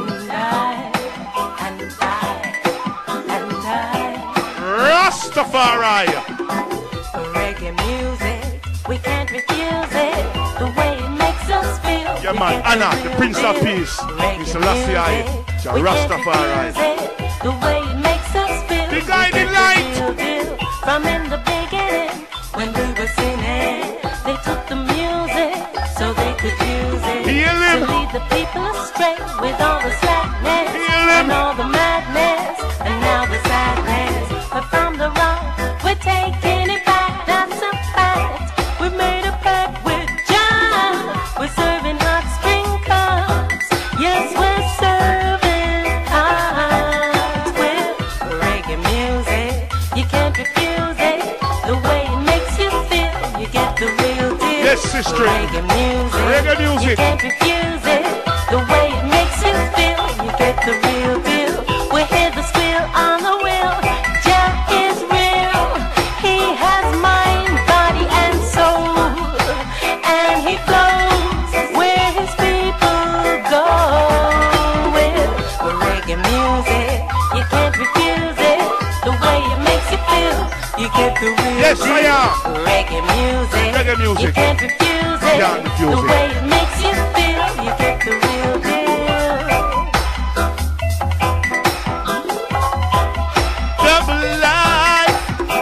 Rastafari. Reggae music, we can't refuse it. The way it makes us feel. Yeah, man, Anna, the Prince of Peace. It's Selassie, Rastafari. The way it makes us feel. The guiding light. From in the beginning, when we were singing, they took the music, so they could use it Heal him. to lead the people astray with all the slackness and all the madness and now the sadness. But from the wrong, we're taking it back. That's a fact. We've made a pact with Jah. We're serving hot spring cups. Yes, we're serving hot with reggae music. You can't refuse it. The way it makes you feel, you get the real deal. Yes, sister. Reggae music. Reggae music. You can't refuse it. The way it makes you feel, you get the real deal. We hear the squeal on the wheel. Jah is real. He has mind, body, and soul, and he flows where his people go. With reggae music, you can't refuse it. The way it makes you feel, you get the real Yes, deal. I am. Reggae music. Reggae music. You can't refuse it. Can't refuse The it. way it makes you feel, you get the real deal. Double life.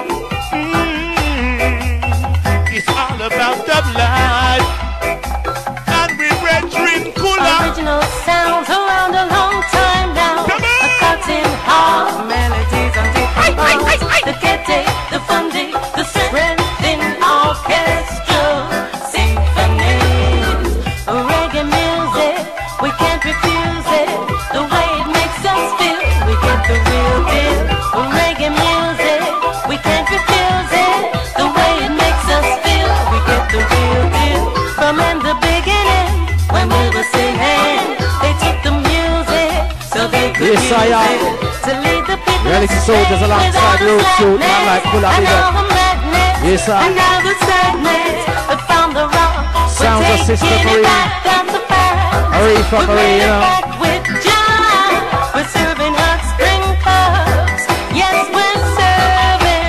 It's all about double life. And we brethren cooler. Original sounds around a long time now. A cutting heart, melodies on different parts. The kete, the fundy, the strength in orchestral symphonies. Reggae music, we can't refuse it. The way it makes us feel, we get the real deal. Reggae music, we can't refuse it. The way it makes us feel, we get the real deal. From in the beginning, when we were singing, they took the music so they could Yes, use I am. it to lead the people Reality astray Soldiers alongside with all the Road Suit, man, like slackness full of and big all up. the madness Yes, sir. and now the sadness. But from the wrong, Sounds we're of Sister taking Marie. it back. That's a fact. Marie from We've Marie, made you it know. back with Jah. We're serving hot spring cups. Yes, we're serving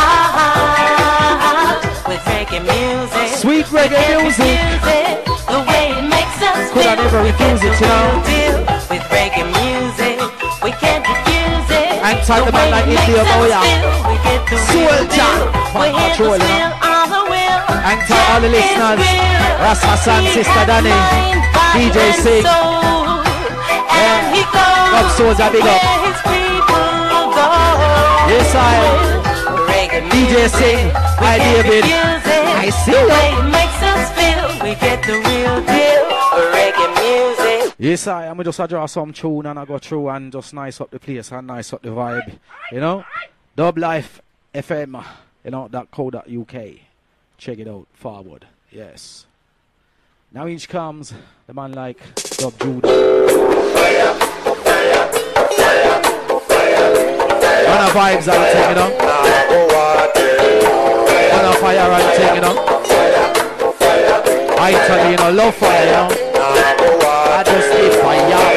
hot with reggae music. Sweet reggae We can't music. refuse it. The way it makes us Could I feel. never refuse it, you know? Deal with reggae music. We can't refuse it. And type the man like India Moya. Soldier. We're here Patrol, to you know. spill on the wheel. And to all the listeners, Ras Hassan, Sister Danny, DJ Singh, And he goes Up Soldier, big up. where his people go. Yes, I Reggae DJ Singh, hi David. I see The way you. it makes us feel, we get the real deal. Reggae music. Yes, I'm just a draw some tune and I go through and just nice up the place and nice up the vibe. You know? Dub Life FM, you know, .co.uk. Check it out, forward. Yes. Now each comes the man like Dub Judah. One of vibes I'm taking on. One of fire I'm taking on. I tell you, you know, love fire, you know. I just need fire.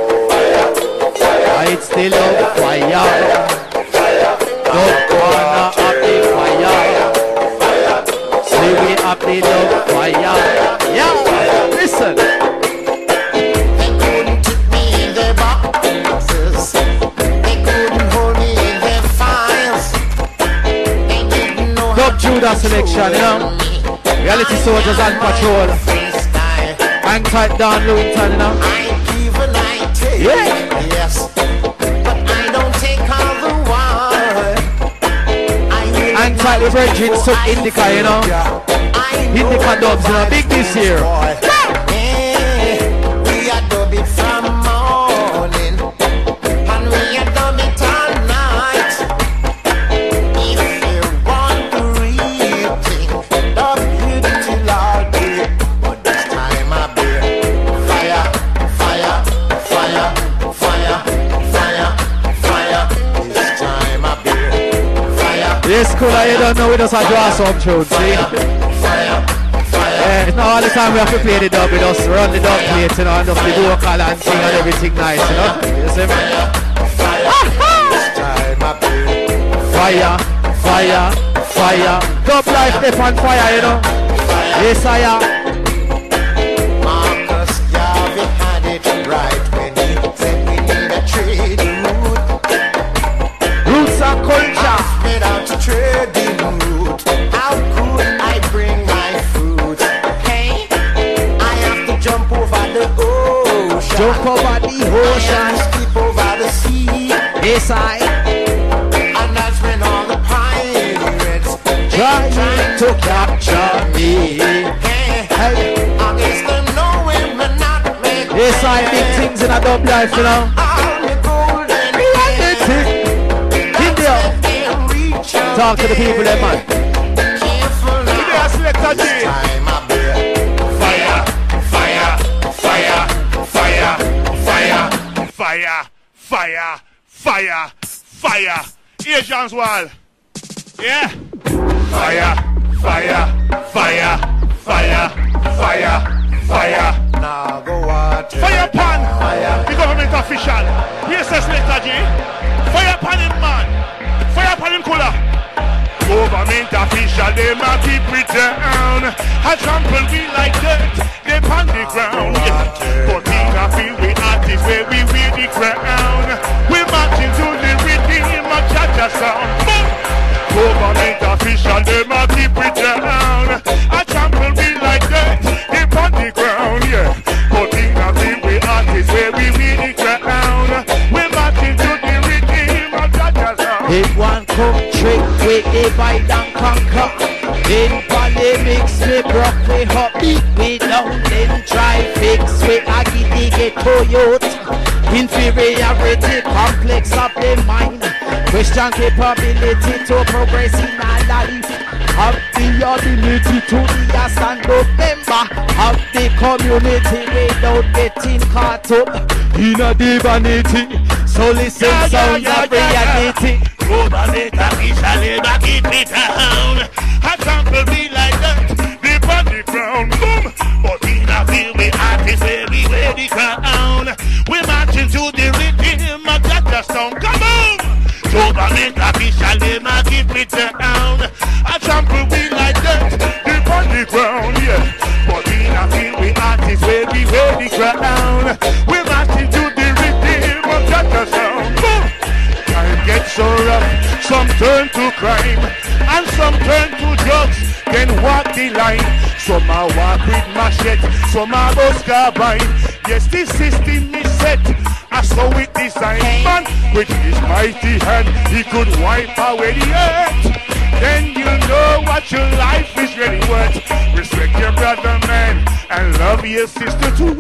I still love fire. Don't wanna up the fire. See we up the love fire. Yeah, listen. Dub Judah selection, you know. Reality Soldiers on patrol. Hang tight down Lewington, you know. Yeah. Yes, but I don't take all the wine. Hang tight with Virgin Sub Indica, you know. Indica dubs, you know. Big this year. We are dub it from morning, and we are dub it all night. If you want to real thing, dub it till all day. But this time I bear fire, fire, fire, fire, fire, fire. This time I bear fire. Yes, cool, you don't know we just have to draw some tunes, see? Yeah, it's not all the time we have to play the dub, we just run the dub plate, you know, and just the vocal and sing and everything nice, you know? You see me? Fire, fire, fire. Dub life, step on fire, you know? Yes, I am. Marcus Garvey had it right when he said we need a trade route. Roots and culture. Without a trading route, how could I bring my fruit? Hey, I jump over the ocean, skip over the sea. yes I, And that's when all the pirates trying to capture me. Hey, I guess they know it will not make yes I, big things in a dub life, you know. all the golden Reality. India. Talk to the people, there, man. careful now. Today I select a This J. time I bet. Fire, fire, fire, fire, fire, fire, fire, fire, fire. Asians wall. Yeah. Fire, fire, fire, fire, fire, fire. Now go water. Fire pan. The government official. Yes, letter J. Fire pan him, man. Fire pan him cooler. Government official, they might keep it down. I trample we like dirt, they pan the ground. But in a field we artists where we wear the crown. We marching to the rhythm of Jaja sound. Government official, they might keep it down. I trample we like dirt, they pan the ground, yeah. But in a field we artists where we wear the crown. We marching to the rhythm of Jaja sound. In one country, we divide and conquer. In polemics, we broke, we hop, beat, we down, then try fix, we aggy, ghetto youth. Inferiority, complex of the mind. Question capability to progress in our life. Have the ability to be a stand-up member of the community without getting caught up in a divinity. So listen, sounds of reality. Government officially back it me down. I trample me like that, deep on the ground, boom. But in a field we artists where we wear the crown. We marching to the rhythm of Jaja sound, come on. Government officially back it me down. I trample me like that, deep on the ground, yeah. But in a field we artists where we wear the crown. We marching to the rhythm of Jaja sound, boom. Time gets so rough, some turn to crime, and some turn to drugs, then walk the line. Some are walk with machete, some are bust carbine. Yes, this system is set, I saw it designed. Man, with his mighty hand, he could wipe away the earth. Then you know what your life is really worth. Respect your brother, man, and love your sister too.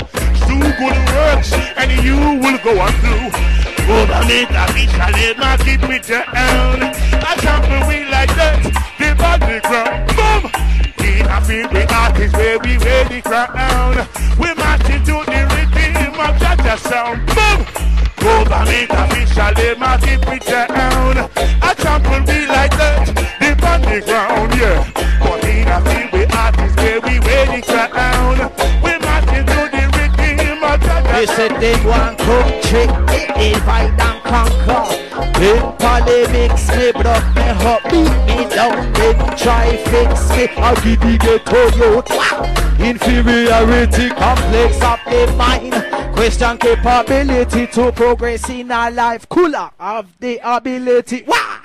Do good works, and you will go on through. Government officially not keep me down. I trample we like that, deep on the ground, boom. In a field we artists where we wear the crown. We marching to the rhythm of Jaja sound, boom. Government officially not keep me down. I trample we like that, deep on the ground, yeah. But in a field we artists where we wear the crown. We marching to the rhythm of Jaja. They said they want country, they divide and conquer. In polemics, me broke me up, beat me down, then try fix me. I'll give the ghetto youth. Inferiority, complex of the mind. Question capability to progress in our life. Cooler of the ability. Wah!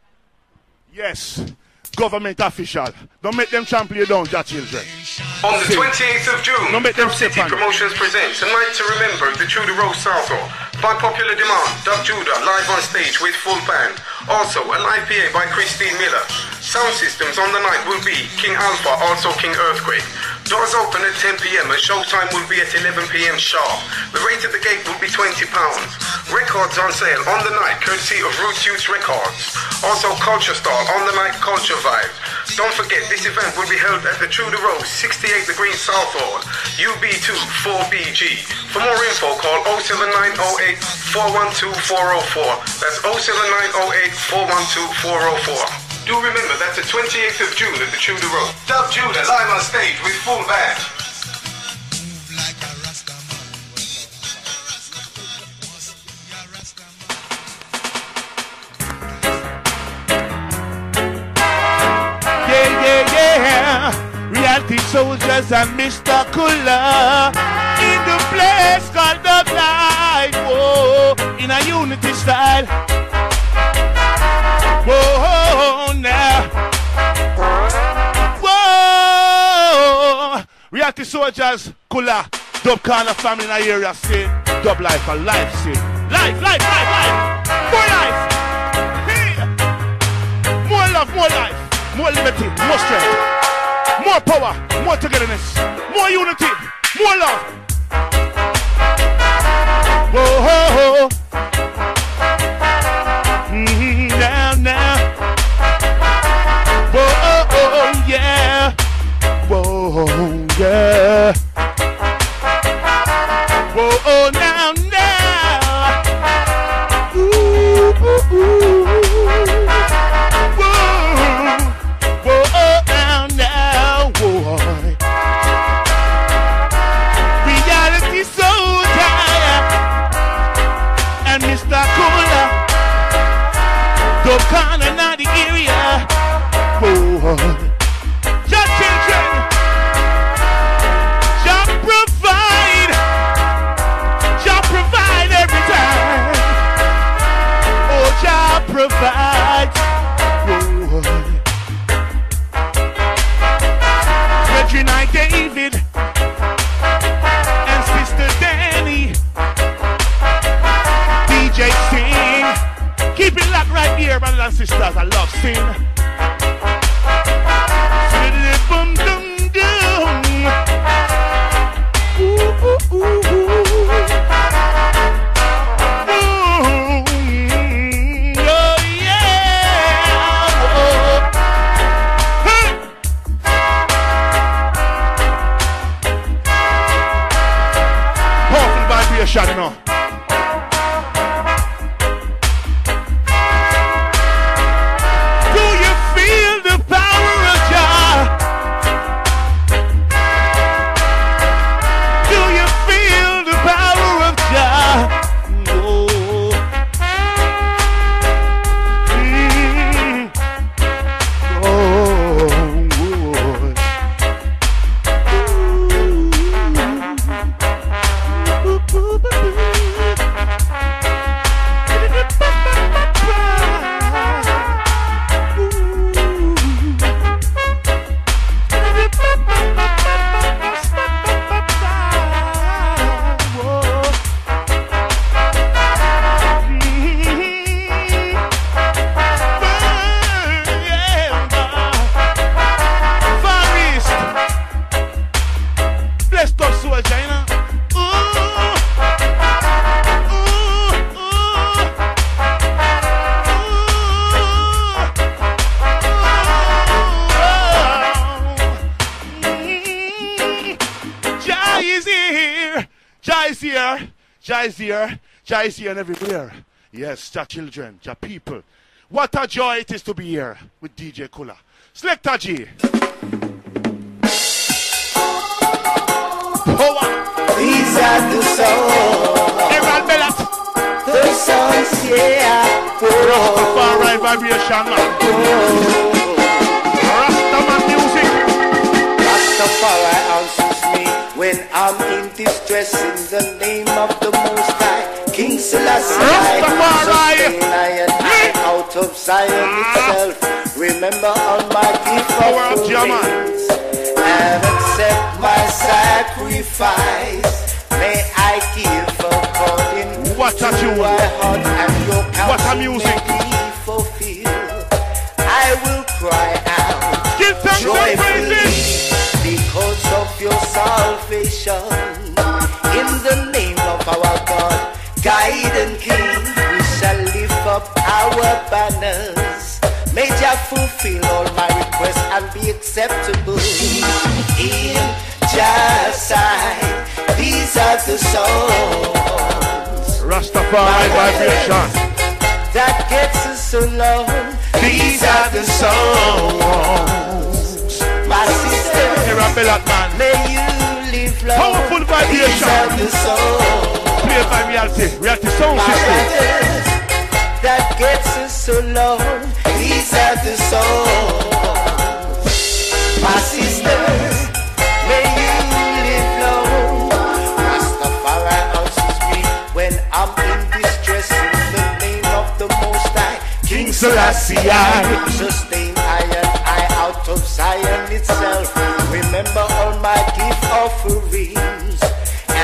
Yes, government official. Don't make them trample you down, your children. On the 28th of June, Don't make them Dub City step on it. Promotions presents A Night to Remember, the True the Rose Southall. By popular demand, Dub Judah live on stage with full band. Also, a live PA by Christine Miller. Sound systems on the night will be King Alpha, also King Earthquake. Doors open at 10 p.m. and showtime will be at 11 p.m. sharp. The rate at the gate will be £20. Records on sale on the night, courtesy of Roots Youth Records. Also, Culture Star on the night, Culture Vibe. Don't forget, this event will be held at the True the Rose, 68 The Green Southall, UB2 4BG. For more info, call 07908 412 404. That's 07908 412 404. Do remember, that's the 28th of June at the True the Rose. Dub Judah live on stage with full band. Reality soldiers and Mr. Cooler in the place called Dub Life. Whoa, in a unity style. Whoa, now. Whoa, Reality soldiers, Cooler. Dub Corner family in the area say, Dub life a life say. Life. More life. Hey. More love, more life. More liberty, more strength. More power, more togetherness. More unity, more love. Whoa, ho, ho. Now. Whoa, oh, yeah. Whoa, yeah. Whoa, oh, now. Ooh. Whoa, oh, now. Whoa. Reality so tired. And Mr. Cooler. Dub Corner not the area. Whoa. Your children. Jah provide every time. Oh, Jah provide. Whoa. Regina David and Sister Danny. DJ Sing. Keep it locked right here, brothers and sisters. I love Sing. Boom, dum, dum. Ooh. Oh, yeah. Hey. Powerful vibration, you know. Jah is here and everywhere. Yes, Jah children, Jah people. What a joy it is to be here with DJ Kula. Selector G. Power. These are the songs. Emerald Bellat. The songs, yeah. Rastafari vibration, man. Rastaman music. Rastafari answers me when I'm in distress in the name of the Most High. King Selassie, sustain I and I out of Zion itself. Remember all my gift offerings and accept my sacrifice. May I give according to my heart and your counsel may be fulfilled. I will cry out joyfully because of your salvation. In the name of our God, Guide and King, we shall lift up our banners. May Jah fulfill all my requests and be acceptable in Jah's sight. These are the songs Rastafari vibration that gets us along. These are the songs, my sister. May you live long. Powerful vibration. These are the songs. Play by reality sound system. That gets us along. These are the songs, my sisters. May you live long. Rastafari answers me when I'm in distress. In the name of the Most High, King Selassie, sustain I and I out of Zion itself. Remember all my gift offerings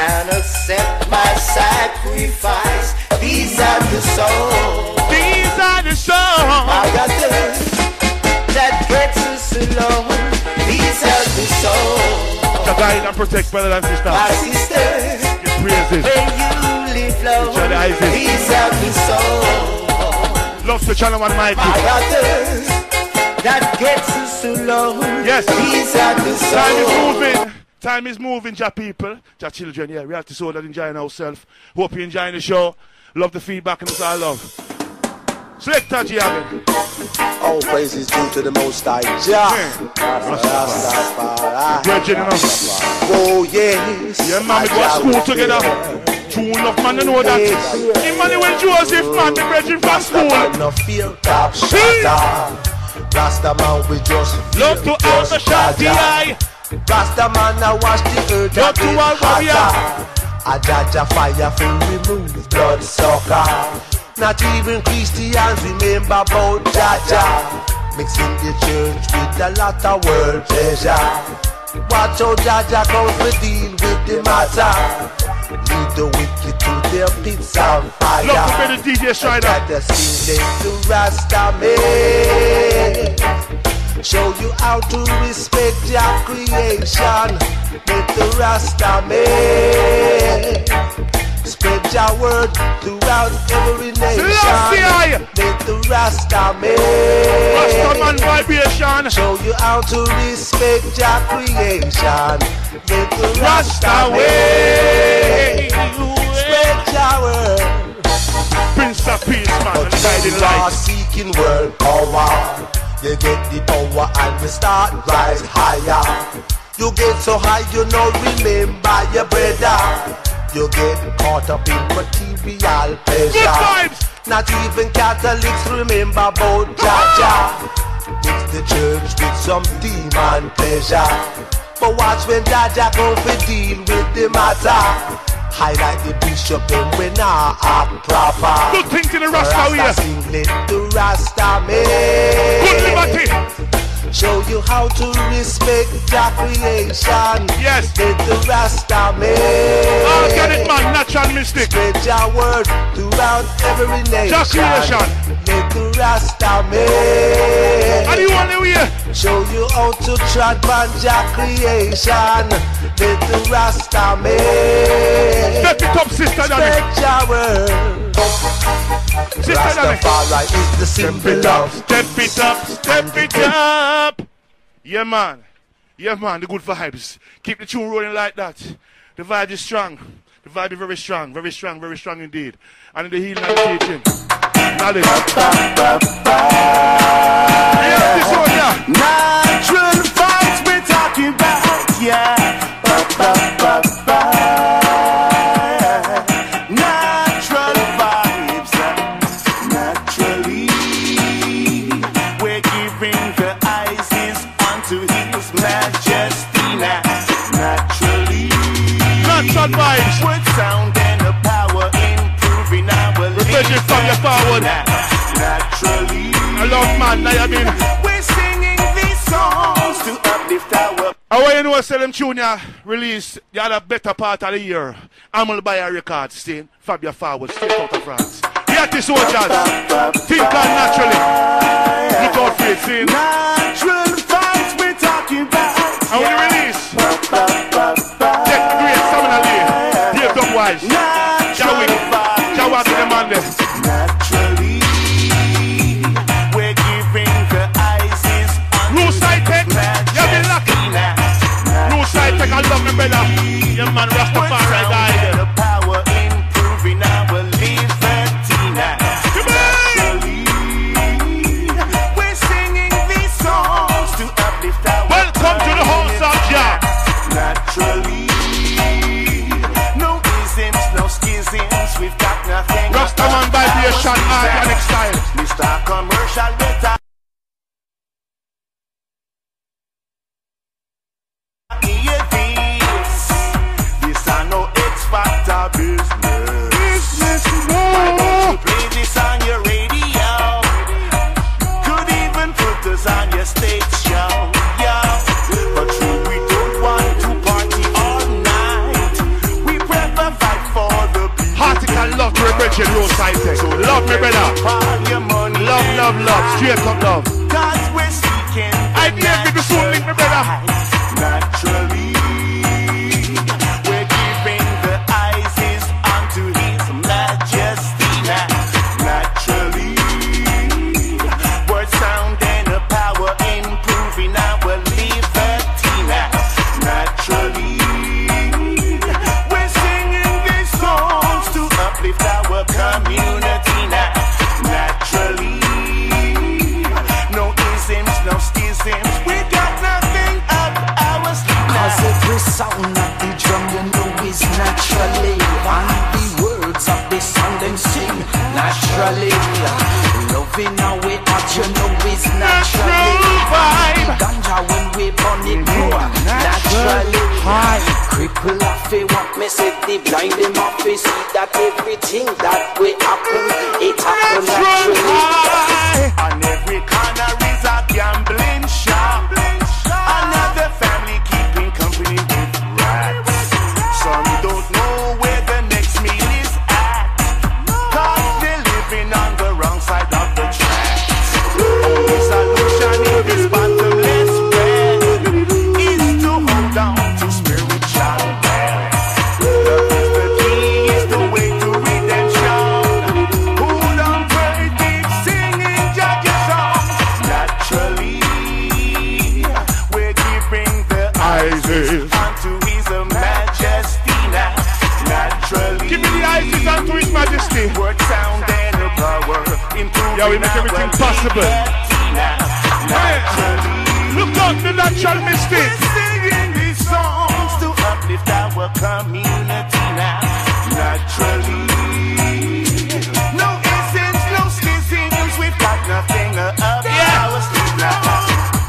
the songs. These are the songs. My brothers, that gets us along. These are the songs. To guide and protect brothers and sisters. My sisters, give praises. when you live low, these are the songs. Love to channel one mighty. My brothers, that gets us along. Yes. These are the songs. Time is moving. Time is moving, ja people, ja children. Yeah, we have to show that enjoying ourselves. Hope you enjoying the show. Love the feedback and it's all love. Selector Giavin. All praises due to the Most High Jah. Oh yes. Yeah, man, we go to school together. True enough, man, you know that. Emmanuel Joseph, man, the brethren from school. Rasta man, we just love to all the shot eye. Rasta man, I watch the earth. Love to all warrior. A Jaja fire for remove blood sucker. Not even Christians remember about Jaja. Mixing the church with a lot of world pleasure. Watch how Jaja comes to deal with the matter. Lead the wicked to their pits of fire. Love to be the DJ Strider. Let us sing to Rasta man. Show you how to respect your creation. Let the Rasta man spread your word throughout every nation. Let the Rasta man vibration. Show you how to respect your creation. Let the Rasta way spread your word. Prince of Peace, man, and guiding light. Seeking world power. You get the power and you start rise higher. You get so high you know remember your brother. You get caught up in material pleasure. Not even Catholics remember about Jaja. Mix the church with some demon pleasure. But watch when Jaja comes to deal with the matter. Highlight the bishop and we now act proper. Good thing to the Rasta here. Let the Rasta man. Good liberty. Show you how to respect your creation. Yes. Let the Rasta man. I'll get it, man. Natural mystic. Spread your word throughout every nation. Your creation. Let the Rasta man. And you only way. Show you how to tread on your creation. Let the Rasta man. Step it up, sister Danny. Spread your word. Rastafari is the symbol of. Step it up, step it up. Yeah, man. Yeah, man, the good vibes. Keep the tune rolling like that. The vibe is strong. The vibe is very strong, very strong, very strong indeed. And in the healing and the teaching. Knowledge. Yeah, this one, yeah. Natural vibes we're talking about, yeah. Natural vibes, naturally. We're giving the Isis unto His Majesty naturally. Natural vibes. With sound and the power improving our lives from your forward. Naturally. I love man, I mean. We're singing these songs to uplift our. I want you to know Salem Junior released the other better part of the year. Amal Bayer Records, still Fabia Forward, straight out of France. Reality Soldiers, think on naturally. Look out for it, see. Natural vibes we're talking about. And when you release, Tech Great, Samina Lee, Dave Dubwise, Jawik, Jawak in the man there. Naturally, we're giving the Isis Blue Side Tech, you've been lucky. Blue Side Tech, I love me brother. Your man Rastafari died. The power improving our liberty naturally. We're singing these songs to uplift our. Welcome to the house of Jah. Naturally, no isms, no schisms. We've got nothing. Rastaman vibration, organic style. Mr. Commercial better. This I know X Factor business. Why don't you play this on your radio? Could even put this on your stage show, yeah. But true, we don't want to party all night. We prefer fight for the people. Heartical love to a bridge. watching Roadside Tech. Love me, brother. Love. Straight up love. Cause we're seeking I dare me to soon link me, brother. Naturally, we're giving the ISIS unto His Majesty. Naturally, word sound and the power improving our liberty. Naturally, we're singing these songs to uplift our community. Naturally, no isms, no schisms. We got nothing up our sleeve. Cause every sound of the drum you know is naturally. And the words of the song them sing naturally. Loving how we act you know is naturally. The ganja when we burn it more naturally. Cripple off it what me say, the blind them off it. See that everything that we happen, it happen naturally. On every corner is a gambling shop. Another family keeping company with rats. Some don't know where the next meal is at. Cause they're living on the wrong side of the tracks. Only solution in this bottomless well is to hold on to spiritual wealth. Love is the key, is the way to redemption. Hold on, pray, keep singing Judge's song. Naturally, we're giving the ISIS unto His Majesty. Naturally, give me the ISIS unto His Majesty. Word sound and the power improving. Yeah, we make everything possible. Naturally, look out the natural mystic. we're singing these songs to uplift our community. Naturally, no isms, no schisms. We've got nothing up our sleeve now.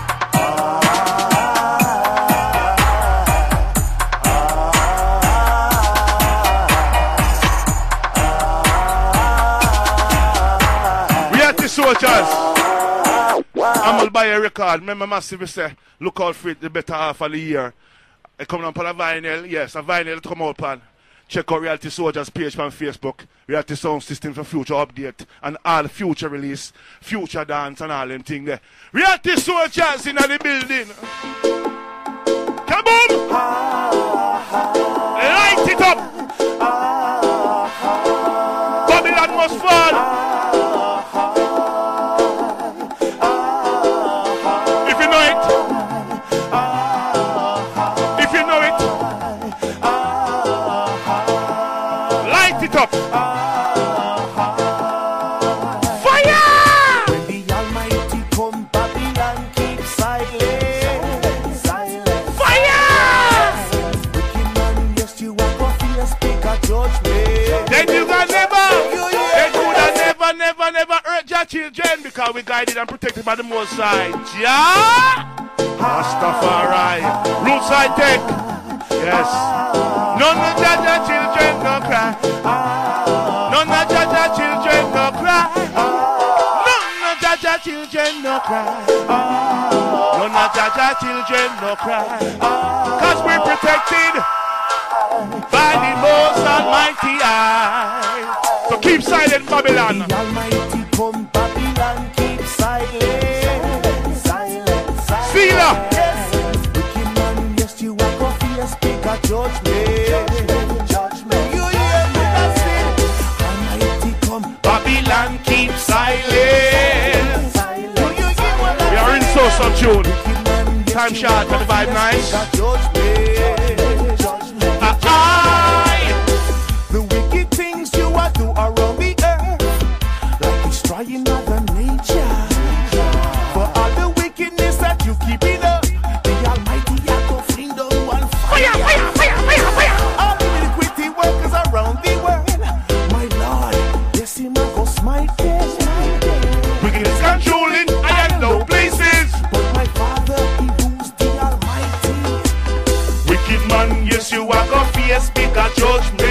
Reality soldiers. I'm gonna buy a record. Remember Massive say, look out for it the better half of the year. It coming on a vinyl, yes, a vinyl to come out pan. Check out Reality Soldiers page on Facebook. Reality Sound System for future update and all future release, future dance and all them things there. Reality Soldiers in the building. Kaboom! Light it up! Babylon must fall! If you know it, light it up! Fire! When the Almighty come, Babylon keep silent. Fire! Wicked man, yes, you are going to speak a judgment. Then you can never hurt your children because we guided and protected by the Most High. Ja! Rastafari. Roadside Tech. Yes. None of Jaja children no cry. None of Jaja children no cry. None of Jaja children no cry. None of Jaja children no cry. Cause we're protected by the Most Almighty Eye. So keep silent, Babylon. The Almighty come, Babylon keep silent. Sealer. Yes. Wicked man, yes, you are going to speak a judgment. You hear me, that's it. Almighty come, Babylon keep silent. We are in Social June. Time short for the vibe nice. The wicked things you are do around the earth, like destroying Mother Nature. For all the wickedness that you keep it up, the Almighty has to fling down one fire. All the iniquity workers around the world, my Lord, yes, He might go smite them. Wickedness controlling I am no places. But my Father, He rules the Almighty. Wicked man, yes, you are going to face bigger judgment.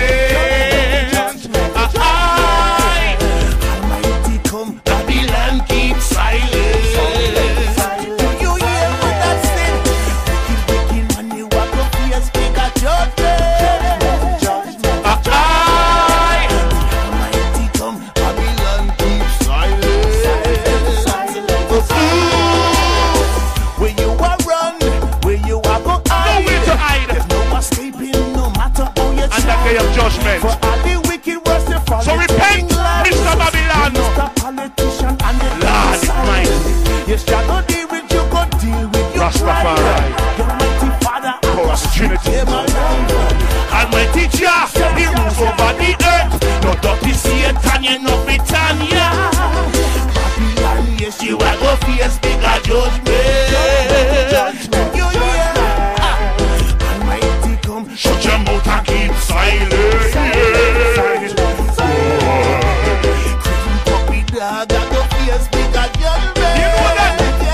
Almighty come, Babylon keep silent. Do you hear what that said? Wicked man, you are going to face bigger judgment. Almighty day of judgment. For all the wicked was the fall. So repent, Mr. Babylon. Mr. Politician and the Lord Almighty. Yes, you go deal with you, go deal with your Rastafari. Your mighty Father, Chorus Trinity. Almighty Jah, He rules over the earth. No dirty Satan, you no Britannia. Babylon, yes, you are go face bigger judgment. You hear? Almighty come, shut your mouth and keep silent. Puppy dog, I go face bigger judgment. You know that?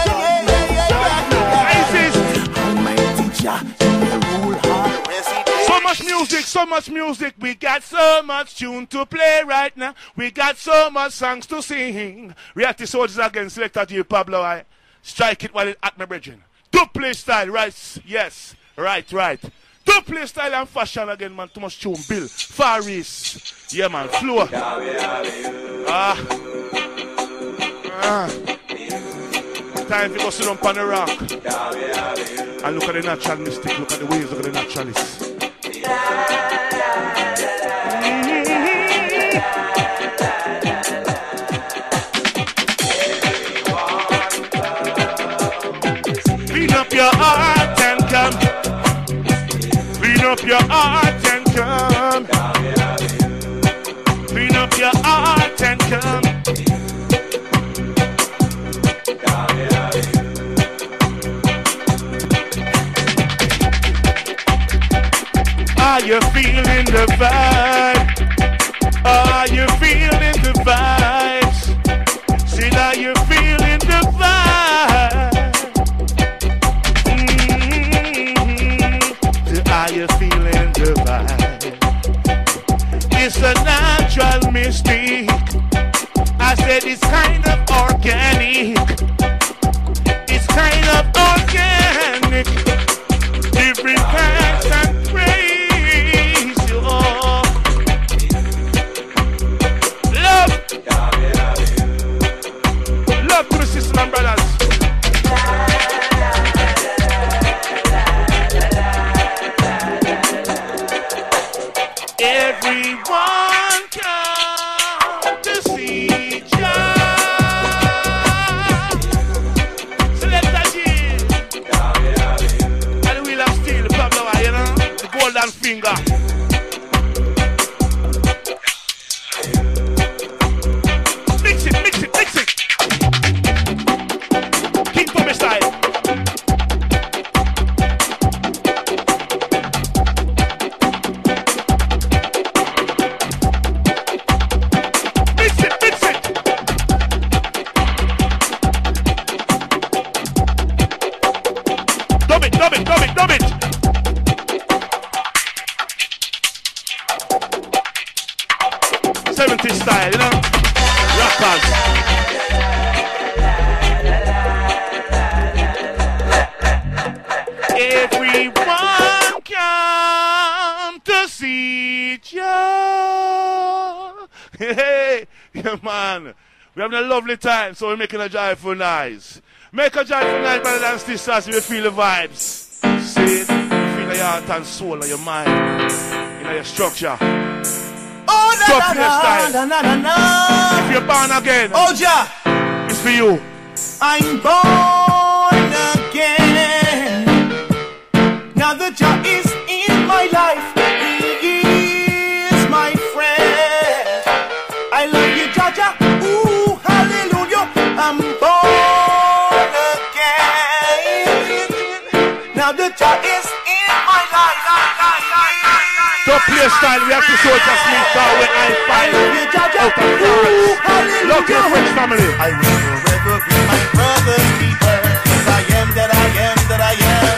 Almighty Jah, you rule our residence. So much music, we got so much tune to play right now. We got so much songs to sing. Reality Soldiers again, selected you, Pablo. I strike it while it's at my brethren. Do play style, right? Yes, right. Do play style and fashion again, man. Too much tune, Bill, Far East. Yeah, man, flow. Time to go sit on the rock. And look at the natural mystic, look at the ways of the naturalists. Clean up your heart and come. Clean up your heart and come. Clean up your heart and come. Are you feeling the vibe? Are you feeling the vibes? See, are you feeling the vibe? Are you feeling the vibe? It's a natural mystic. I said it's kind of organic. It's kind of organic. Different kinds and praise you all. Love to the sisters and brothers. Everyone come to see Jah. Select a G. And the wheel of steel, Pablo, you know, the golden finger. Mix it. King Tommy style. Dub it. 70s style, you know? Rockers. Everyone come to see Jah. Hey, yeah, man. We're having a lovely time, so we're making a joyful noise. Make a joyful noise, brothers and sisters, if you feel the vibes. See it? You feel your heart and soul and your mind, you know, your structure. Oh, Drop your style. If you're born again, oh, Jah, it's for you. I'm born again. Now that Jah is in my life, He is my friend. I love you, Jah. Ooh, hallelujah. I'm born again. Now that Jah is in my life. Don't play style, we have to show just me down when I find out of France. Love your French family. I will forever be my brother's keeper. I am that I am that I am.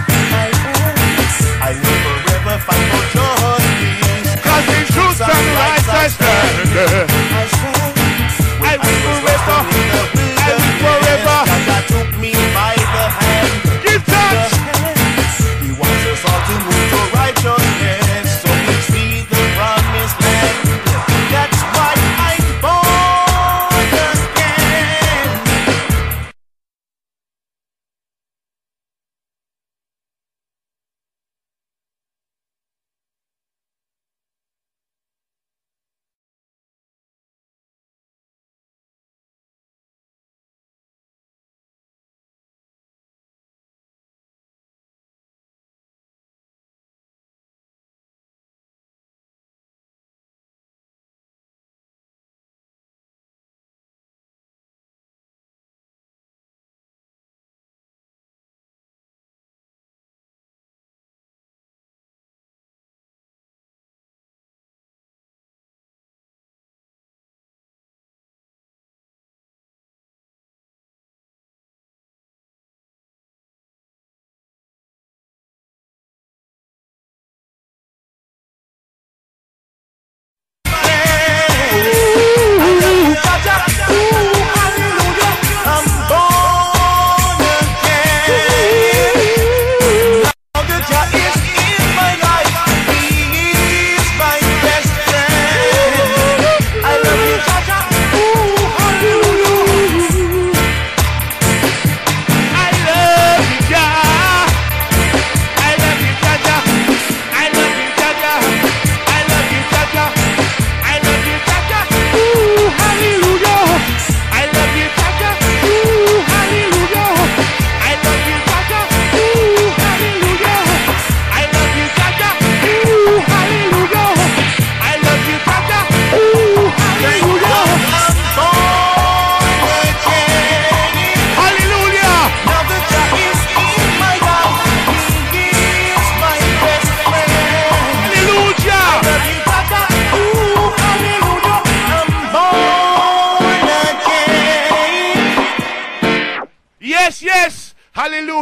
I will forever fight for justice. Cause in truth and light I stand. I will forever. God took me by the hand. Give thanks. He wants us all to move to righteousness.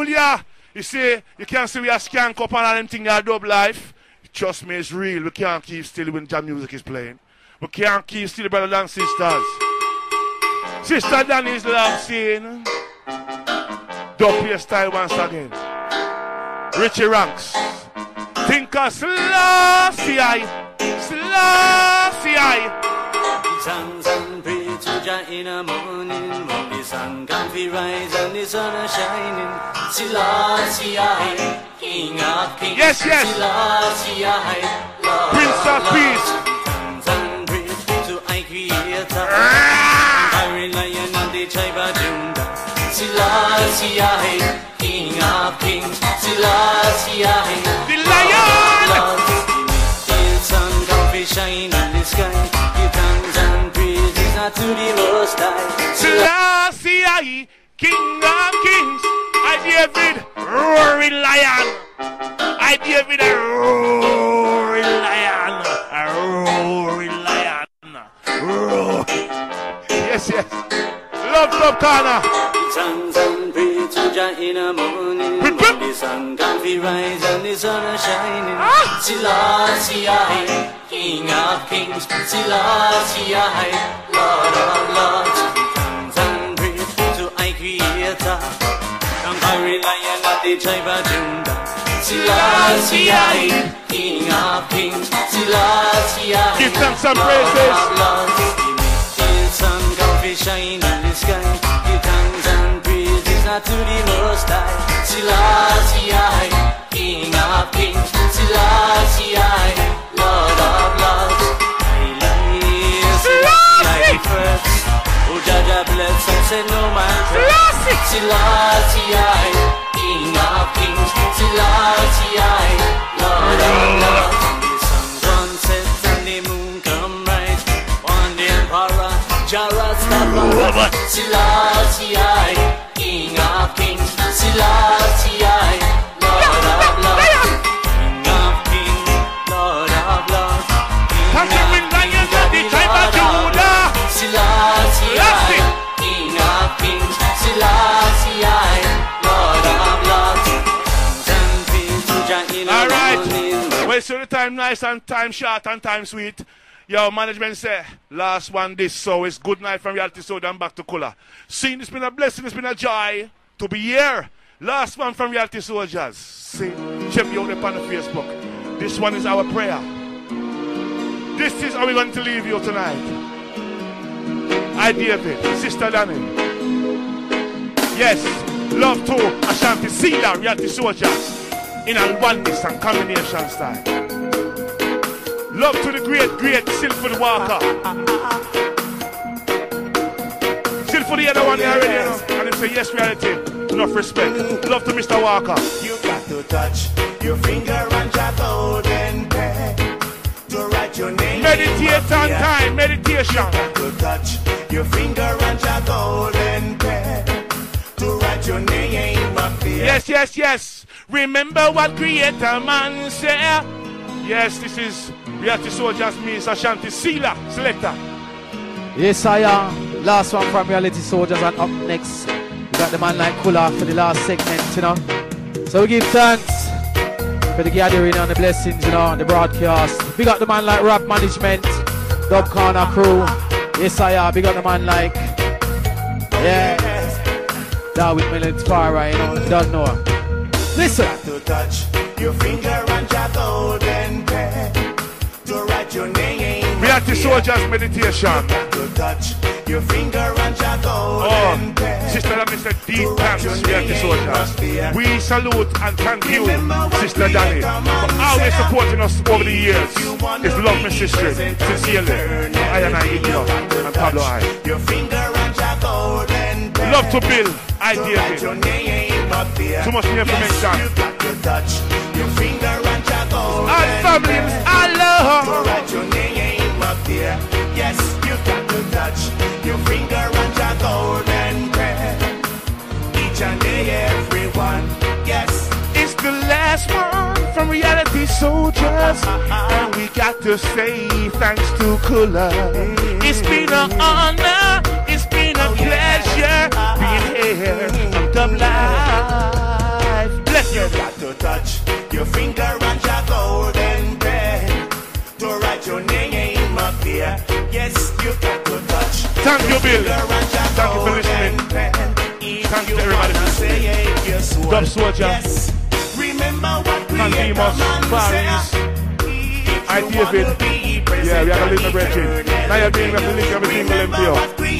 Hallelujah. You see, you can't see we are skank up and all them things that dub life. Trust me, it's real. We can't keep still when jam music is playing. We can't keep still, brothers and sisters. Sister Danny's love scene. Dub your style once again. Richie Ranks. Think of Selassie. Songs and pray to Jah in the morning. When the sun can't be rise and the sun is shining. Selassie, King of Kings. Yes. Selassie, Lord Prince of Peace. Songs and pray to I Creator. Iron Lion and the tribe of Judah. Selassie, King of Kings. Selassie, the Lion. The sun can't be shining in the sky. Give thanks and praises not to the Most High. Selassie, King of Kings. I David, roaring lion. I David, a roaring lion. A roaring lion. Roar. Yes. Love Club Corner. Songs and pray to Jah in the morning. When the sun can't be rise and the sun is shining. Selassie, King of Kings. Selassie, Lord of Lords. Songs and pray to I Creator. Conquering Lion of the tribe of Judah. Selassie, King of Kings. Selassie, give thanks and praises. The sun can't be shining in the sky. Give thanks and praises not to the Most High. Selassie, King of Kings. Selassie, Lord of Lords. Selassie first. Oh, Jah bless and say no man first. Selassie, King of Kings. Selassie, Lord of Lords. The sun sets and the moon come right. One day Emperor Jah Rastafari. Selassie, King of Kings. Selassie, Lord of Lords. King of Kings, Lord of Lords. Conquering Lion of the tribe of Judah. Selassie, King of Kings. Selassie, Lord of Lords. All right. Well, so the time nice and time short and time sweet. Yo, management say, last one this, so it's good night from Reality Soul and back to Kula. Seeing it's been a blessing, it's been a joy to be here. Last one from Reality Soldiers. See, check me out on the Facebook. This one is our prayer. This is how we're going to leave you tonight. I, David, Sister Danny. Yes, love to Ashanti Sealer, Reality Soldiers. In a oneness and combination style. Love to the great Silford Walker. Silford the other one here already, you know. And him say yes, reality, enough respect. Love to Mr. Walker. You got to touch your finger on your golden pen to write your name. Meditate on time, meditation. You got to touch your finger on your golden pen to write your name up here. Yes. Remember what Creator Man said. Yes, this is Reality Soldiers, means Ashanti Sealer, selector. Yes, I am. Last one from Reality Soldiers, and up next, we got the man like Kula for the last segment, you know. So we give thanks for the gathering and the blessings, you know, and the broadcast. We got the man like Rap Management, Dub Corner Crew. Yes, I am. We got the man like, Down with Melons Farah, you know, don't know. Listen. To touch your finger on your golden pen to write your name. Reality Soldiers meditation. To touch your finger on your golden pen. Sister Danny said deep thanks, Reality Soldiers. We salute and thank you, Sister Danny, for always supporting us over the years. It's love, my sister. Sincerely. I and I, Igno, and Pablo I. Your finger on your golden pen. Love to Bill, I David. Too much information. You got to touch your finger on your golden all families, I love to write your name up there. Yes, you got to touch your finger on your golden pen. Each and everyone, yes. It's the last one from Reality Soldiers, and we got to say thanks to Kula. It's been an honor, it's been a pleasure being here on Dub Live. again. You got to touch your finger and your golden pen to write your name up here. Yes, you got to touch. Thank you, Bill. Thank you for listening. Thank you to everybody. Dub Soldier. Yes. Remember what Candimus, Paris, I David. Yeah, we are going to leave the bridging. Now you're being able to link everything with them here.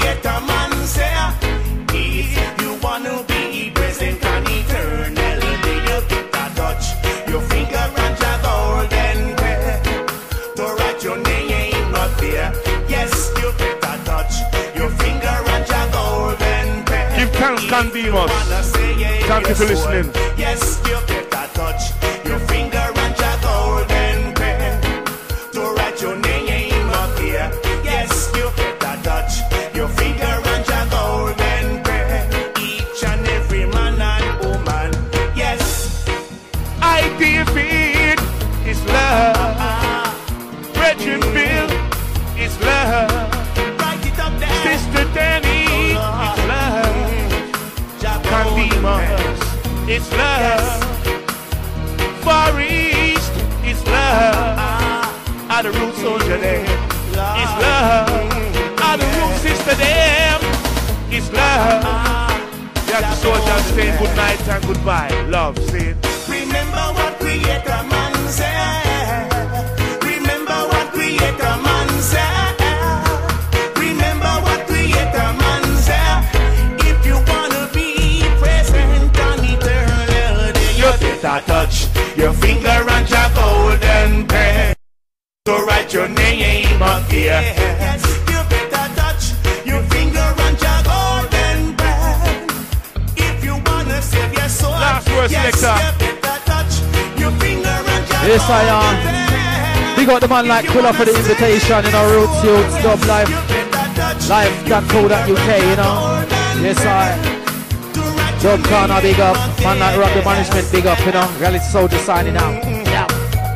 If you want to be present and eternal, you gotta touch your finger and your golden pen to write your name up there. Yes, you gotta touch your finger and your golden pen. Give thanks, Candimus. Thank you for listening. Yes, you gotta touch your finger and your golden pen to write your name up there. Yes, you gotta touch your finger and your golden pen. Each and every man and woman. Yes, I defeat is love. Brethren Bill is love. write it up there. Sister Danny is love. Candimus is love. Far East is love. At the root soldier there is love. At the root sister there is love. That's the soldiers saying good night and goodbye. Love, saying. Remember what Creator Man said. Remember what Creator Man said. Remember what Creator Man said. If you wanna be present and eternal, you better touch your finger and your golden pen to write your name up here. Yes, you better touch your finger and your golden pen if you wanna save your soul. Last word, yes, selector. you better touch your finger and your Yes, I am. Big up the man like Quilla for the invitation, you know, Roots Youth, Dub Life, Life.co.uk, you know. Yes, I. Dub Corner, big up. Man like Rock the Management, big up, you know. Reality Soldier signing out. Yeah.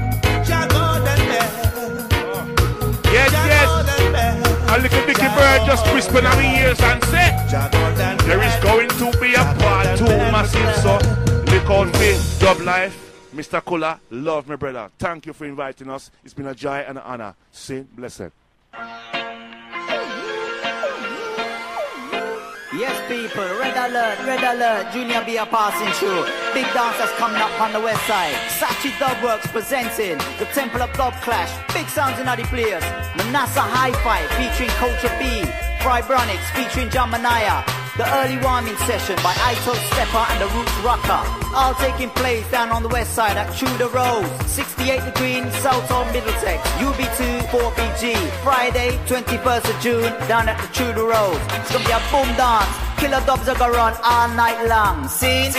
Yes, yes. A little Dickie Bird just whispered in our ears and said, there is going to be a part 2 massive, so look out for Dub Life. Mr. Quilla, love my brother. Thank you for inviting us. It's been a joy and an honor. Say blessed. Yes, people, red alert, Junior B are passing through. Big dancers coming up on the west side. Sachi Dubworks presenting the Temple of Dub Clash. Big sounds in the players. Manassa Hi-Fi featuring Culture B. Vibronics featuring Jamanaya. The early warming session by Ito Stepper and the Roots Rocker. All taking place down on the west side at Tudor Road. 68 The Green, Southall Middlesex, UB2 4BG. Friday, 21st of June, down at the Tudor Road. It's gonna be a boom dance. Killer dubs are gonna run all night long. See?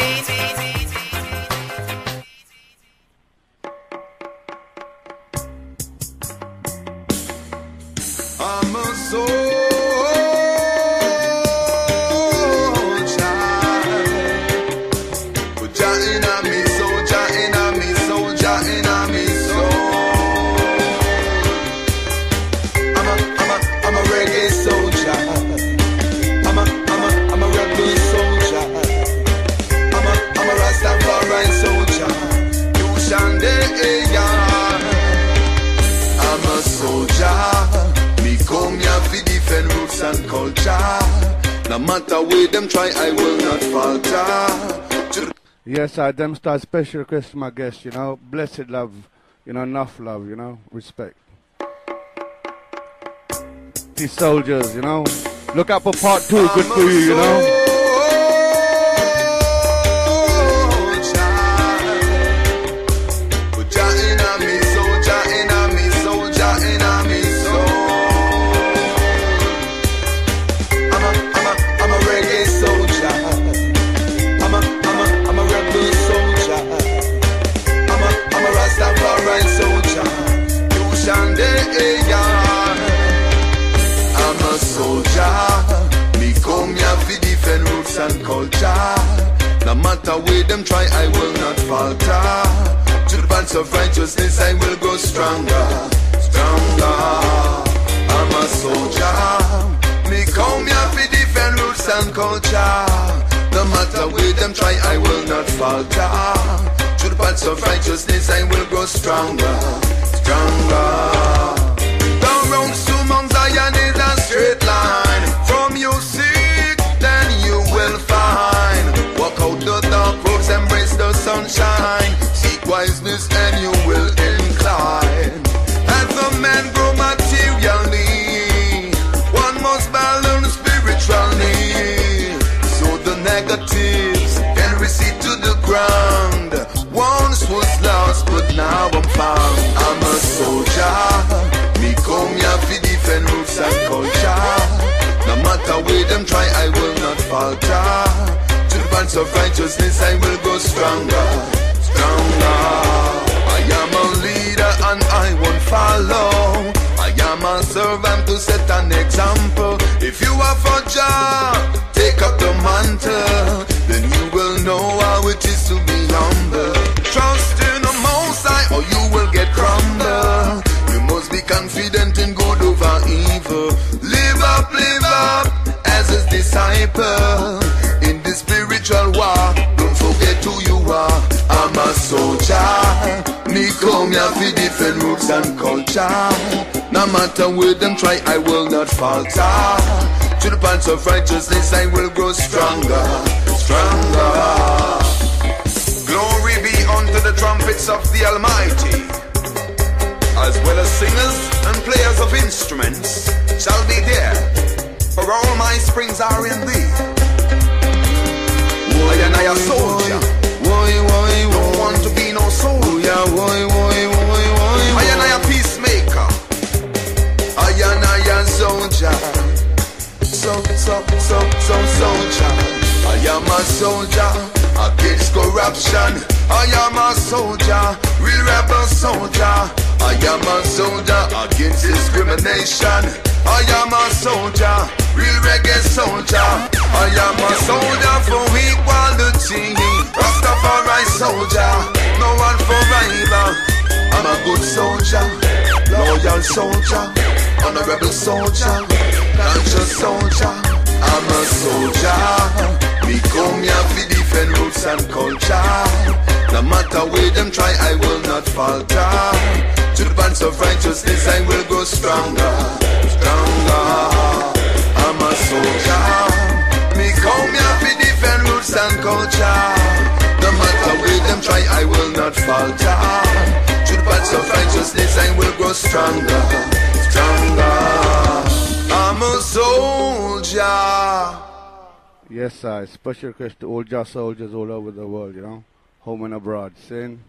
I'm a soldier. Soldier in a me, soldier in a me, soldier in a me soul. I'm a reggae soldier. I'm a rebel soldier. I'm a Rastafari soldier. You shande I'm a soldier. Me come here to defend roots and culture. No matter where them try, I will not falter. Yes, them start special request to my guests, you know. Blessed love, you know, enough love, you know, respect. These soldiers, you know. Look out for part 2, good for you, you know. And culture. No matter where them try, I will not falter. To the bands of righteousness, I will go stronger, stronger. I'm a soldier. Me come here to defend roots and culture. No matter where them try, I will not falter. Through the paths of righteousness, I will grow stronger, stronger. The road to Mount Zion is a straight line. From you seek, then you will find. Walk out the dark roads, embrace the sunshine. Seek wiseness and you will incline. As a man grow materially, one must balance spiritually. So the negatives can recede to the ground. Once was lost, but now I'm found. I'm a soldier. Me come here to defend roots and culture. No matter where them try, I will not falter. To the bands of righteousness, I will go stronger, stronger. I am a leader and I won't follow. I am a servant to set an example. If you are for Jah, take up the mantle. Then you will know how it is to be humble. Trust in the Most High or you will get crumbled. You must be confident in good over evil. Live up as his disciple. In the spiritual war, don't forget who you are. I'm a soldier. Me come here to defend roots and culture. No matter where them try, I will not falter. To the paths of righteousness, I will grow stronger, stronger. Glory be unto the trumpets of the Almighty, as well as singers and players of instruments shall be there. For all my springs are in thee. I and I a soldier. Don't want to be no soldier. I and I a peacemaker. I and I a soldier. Soldier. I am a soldier against corruption. I am a soldier, real rebel soldier. I am a soldier against discrimination. I am a soldier, real reggae soldier. I am a soldier for equality. Rastafari soldier, no one forever. I'm a good soldier, loyal soldier, honorable soldier, conscious soldier. I'm a soldier. We come here to defend roots and culture. No matter where them try, I will not falter. To the bands of righteousness, I will go stronger, stronger. I'm a soldier. Me come here to defend roots and culture. No matter where them try, I will not falter. To the bands of righteousness, I will go stronger, stronger. I'm a soldier. Yes, sir. Special request to all Jah soldiers all over the world, you know, home and abroad. Sin.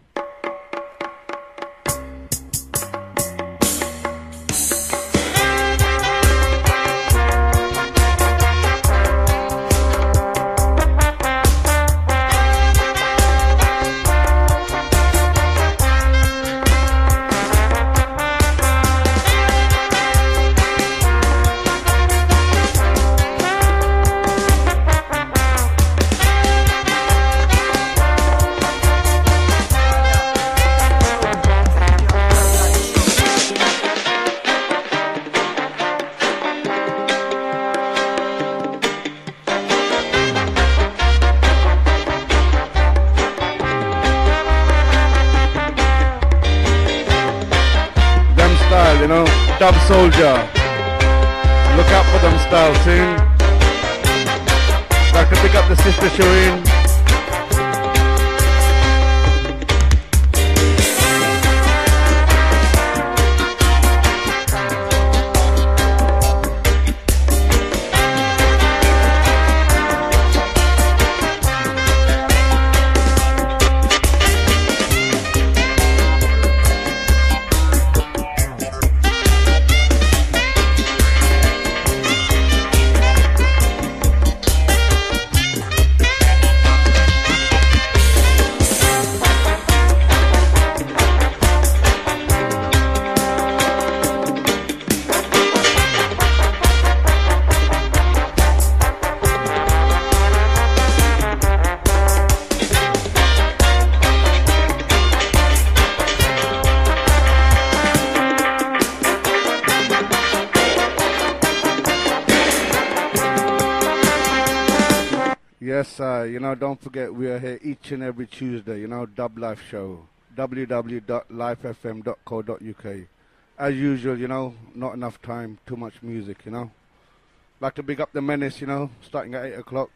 Dub Soldier. Look out for them style soon. I can pick up the sister Shireen. Yes, don't forget we are here each and every Tuesday, Dub Life Show, www.lifefm.co.uk. As usual, not enough time, too much music, Like to big up the menace, starting at 8 o'clock.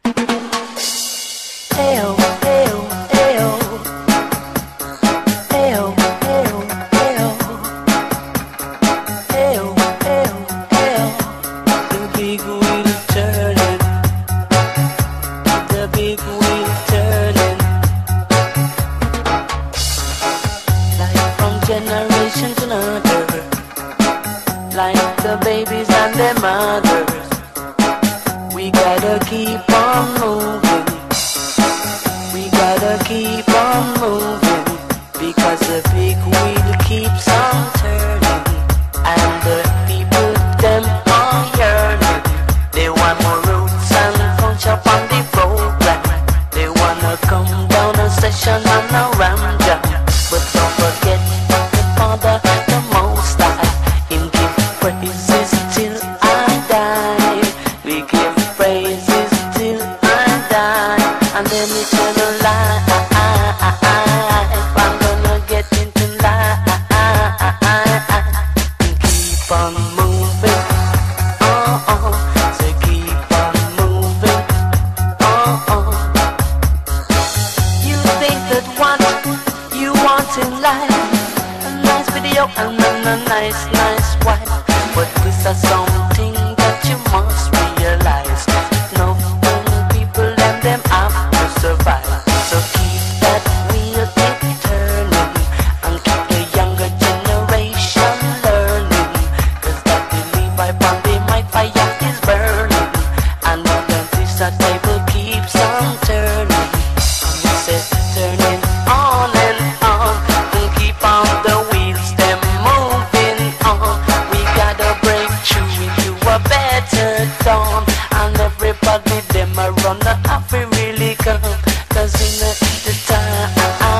Ayo, ayo, ayo. Ayo, ayo, ayo. Ayo, ayo, ayo. The big wheel turning. The big wheel turning. Like from generation to another. Like the babies and their mothers. We gotta keep on moving. We gotta keep on moving. Because the big wheel keeps on turning. And the people, them are yearning. They want more roots and punch up on the program. They wanna come down a session and a ram jam. But don't forget the Father, the Most High. Him give praises till I die. We give praises till I die. And then eternal life. I'm gonna get into life. Keep on moving. So keep on moving. You think that what you want in life, a nice video and a nice wife. But this is something that you must realize. Nothing people and them have to survive. So keep that wheel turning and keep the younger generation learning. Cause that belief I found in my fire is burning. And the dentist table keeps on turning. And we say turning on and on. And keep on the wheels them moving on. We gotta break through into a better dawn. And everybody them around the happy really come. Cause in the time,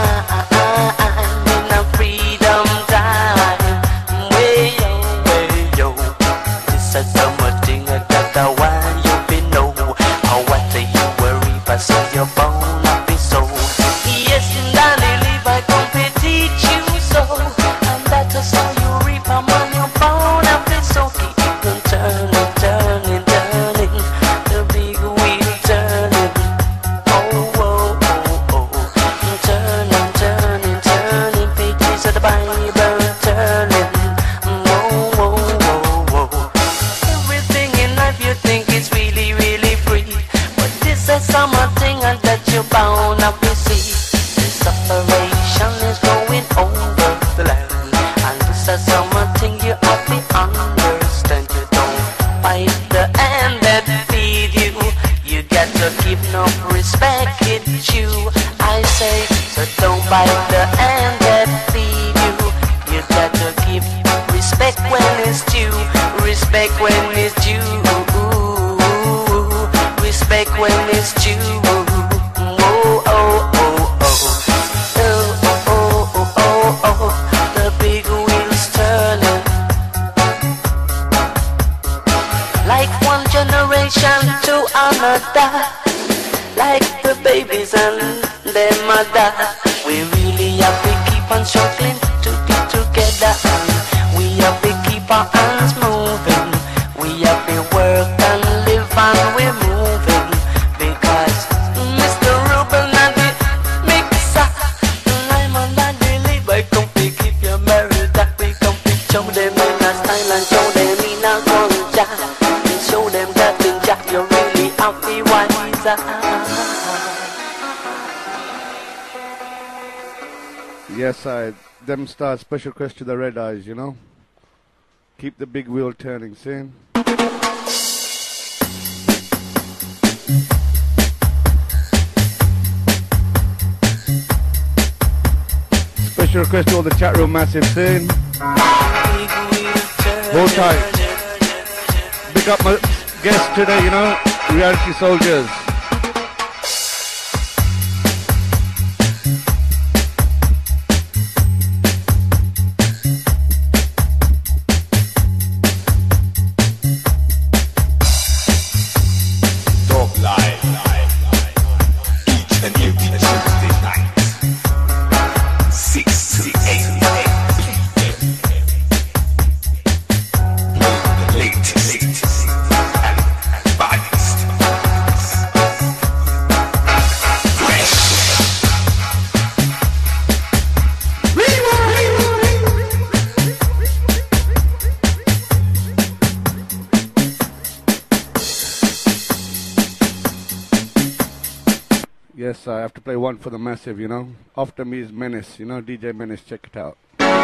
in a freedom time, way yo, this is something that I want you to know. How what do you worry about so your bone up is so. Yes, and I live I come to teach you so. And that is how you reap a man your bone up is so. Keep on turning, turning, turning. The big wheel turning. Turning, turning, turning. Pages of the Bible turning. Everything in life you think is really, really free. But this is something that you're bound up to see. This operation is going over the land. And this is something you have to understand. You don't fight the hand that feed you. You got to give no respect, it's you. I say, so don't bite the hand that feed you. You got to give respect when it's due. Respect when it's due. Respect when it's due. The big wheel's turning. Like one generation to another. Like the babies and their mother. We really have to keep on struggling to be together. We have to keep our hands moving. We have to work and live and we're moving. Because Mr. Ruben and the mixer, I'm on that daily. I come to keep you married. That we come to show them in a style and show them in a culture. And show them that in Jack you're really happy wiser. Yes, them stars, special request to the Red Eyes, Keep the big wheel turning, see? Special request to all the chat room massive, see? Hold tight. Big up my guests today, Reality Soldiers. Yes, I have to play one for the massive, you know. After me is Menace, you know, DJ Menace, check it out.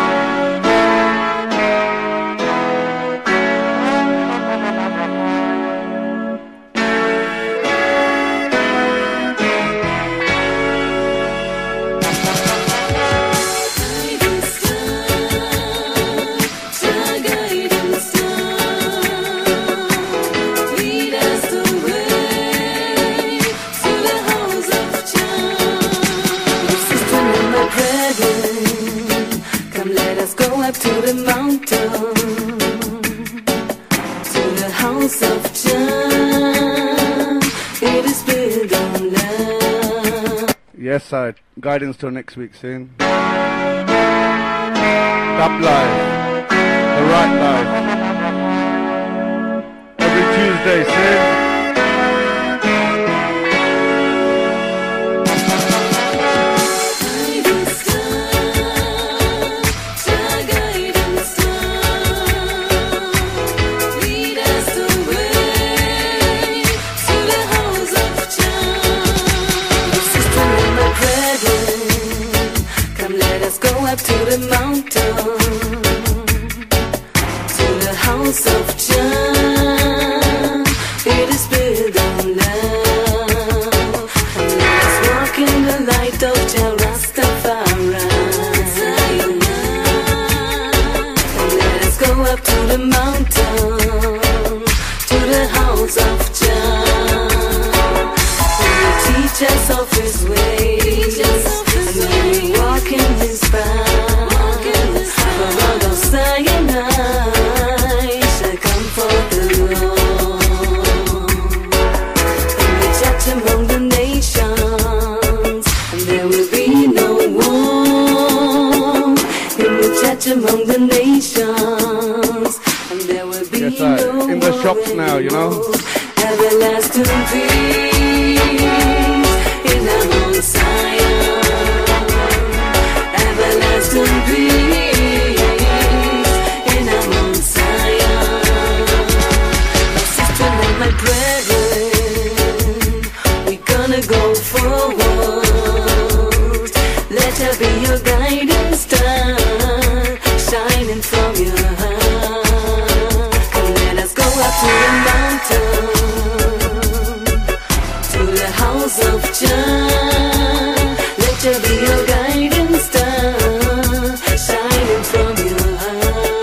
To the mountain, to the house of Jah, it is built on love. Yes, I guidance till next week soon. Dub live, the right live, every Tuesday soon. To the mountain, to the house of Jah, it is built on love. And let us walk in the light of Jah Rastafari. And let us go up to the mountain, to the house of Jah. And he teach us of his ways, and when we walk in his path. Among the nations, and there will be no war. In the church among the nations, and there will be no in the shops now, you know. Everlasting peace in the Mount Zion. Everlasting peace in the Mount Zion. My sister and my brethren, go forward. Let her be your guiding star, shining from your heart. Come, let us go up to the mountain, to the house of Jah. Let her be your guiding star, shining from your heart.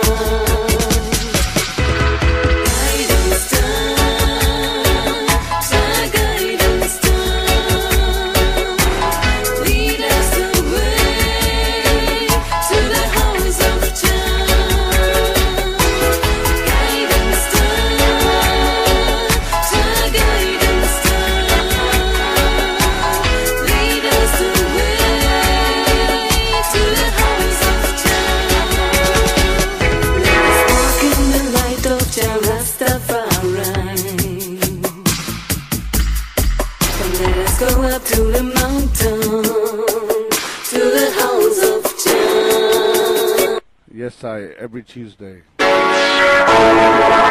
Go up to the mountain, to the house of Jah. Yes, I every Tuesday.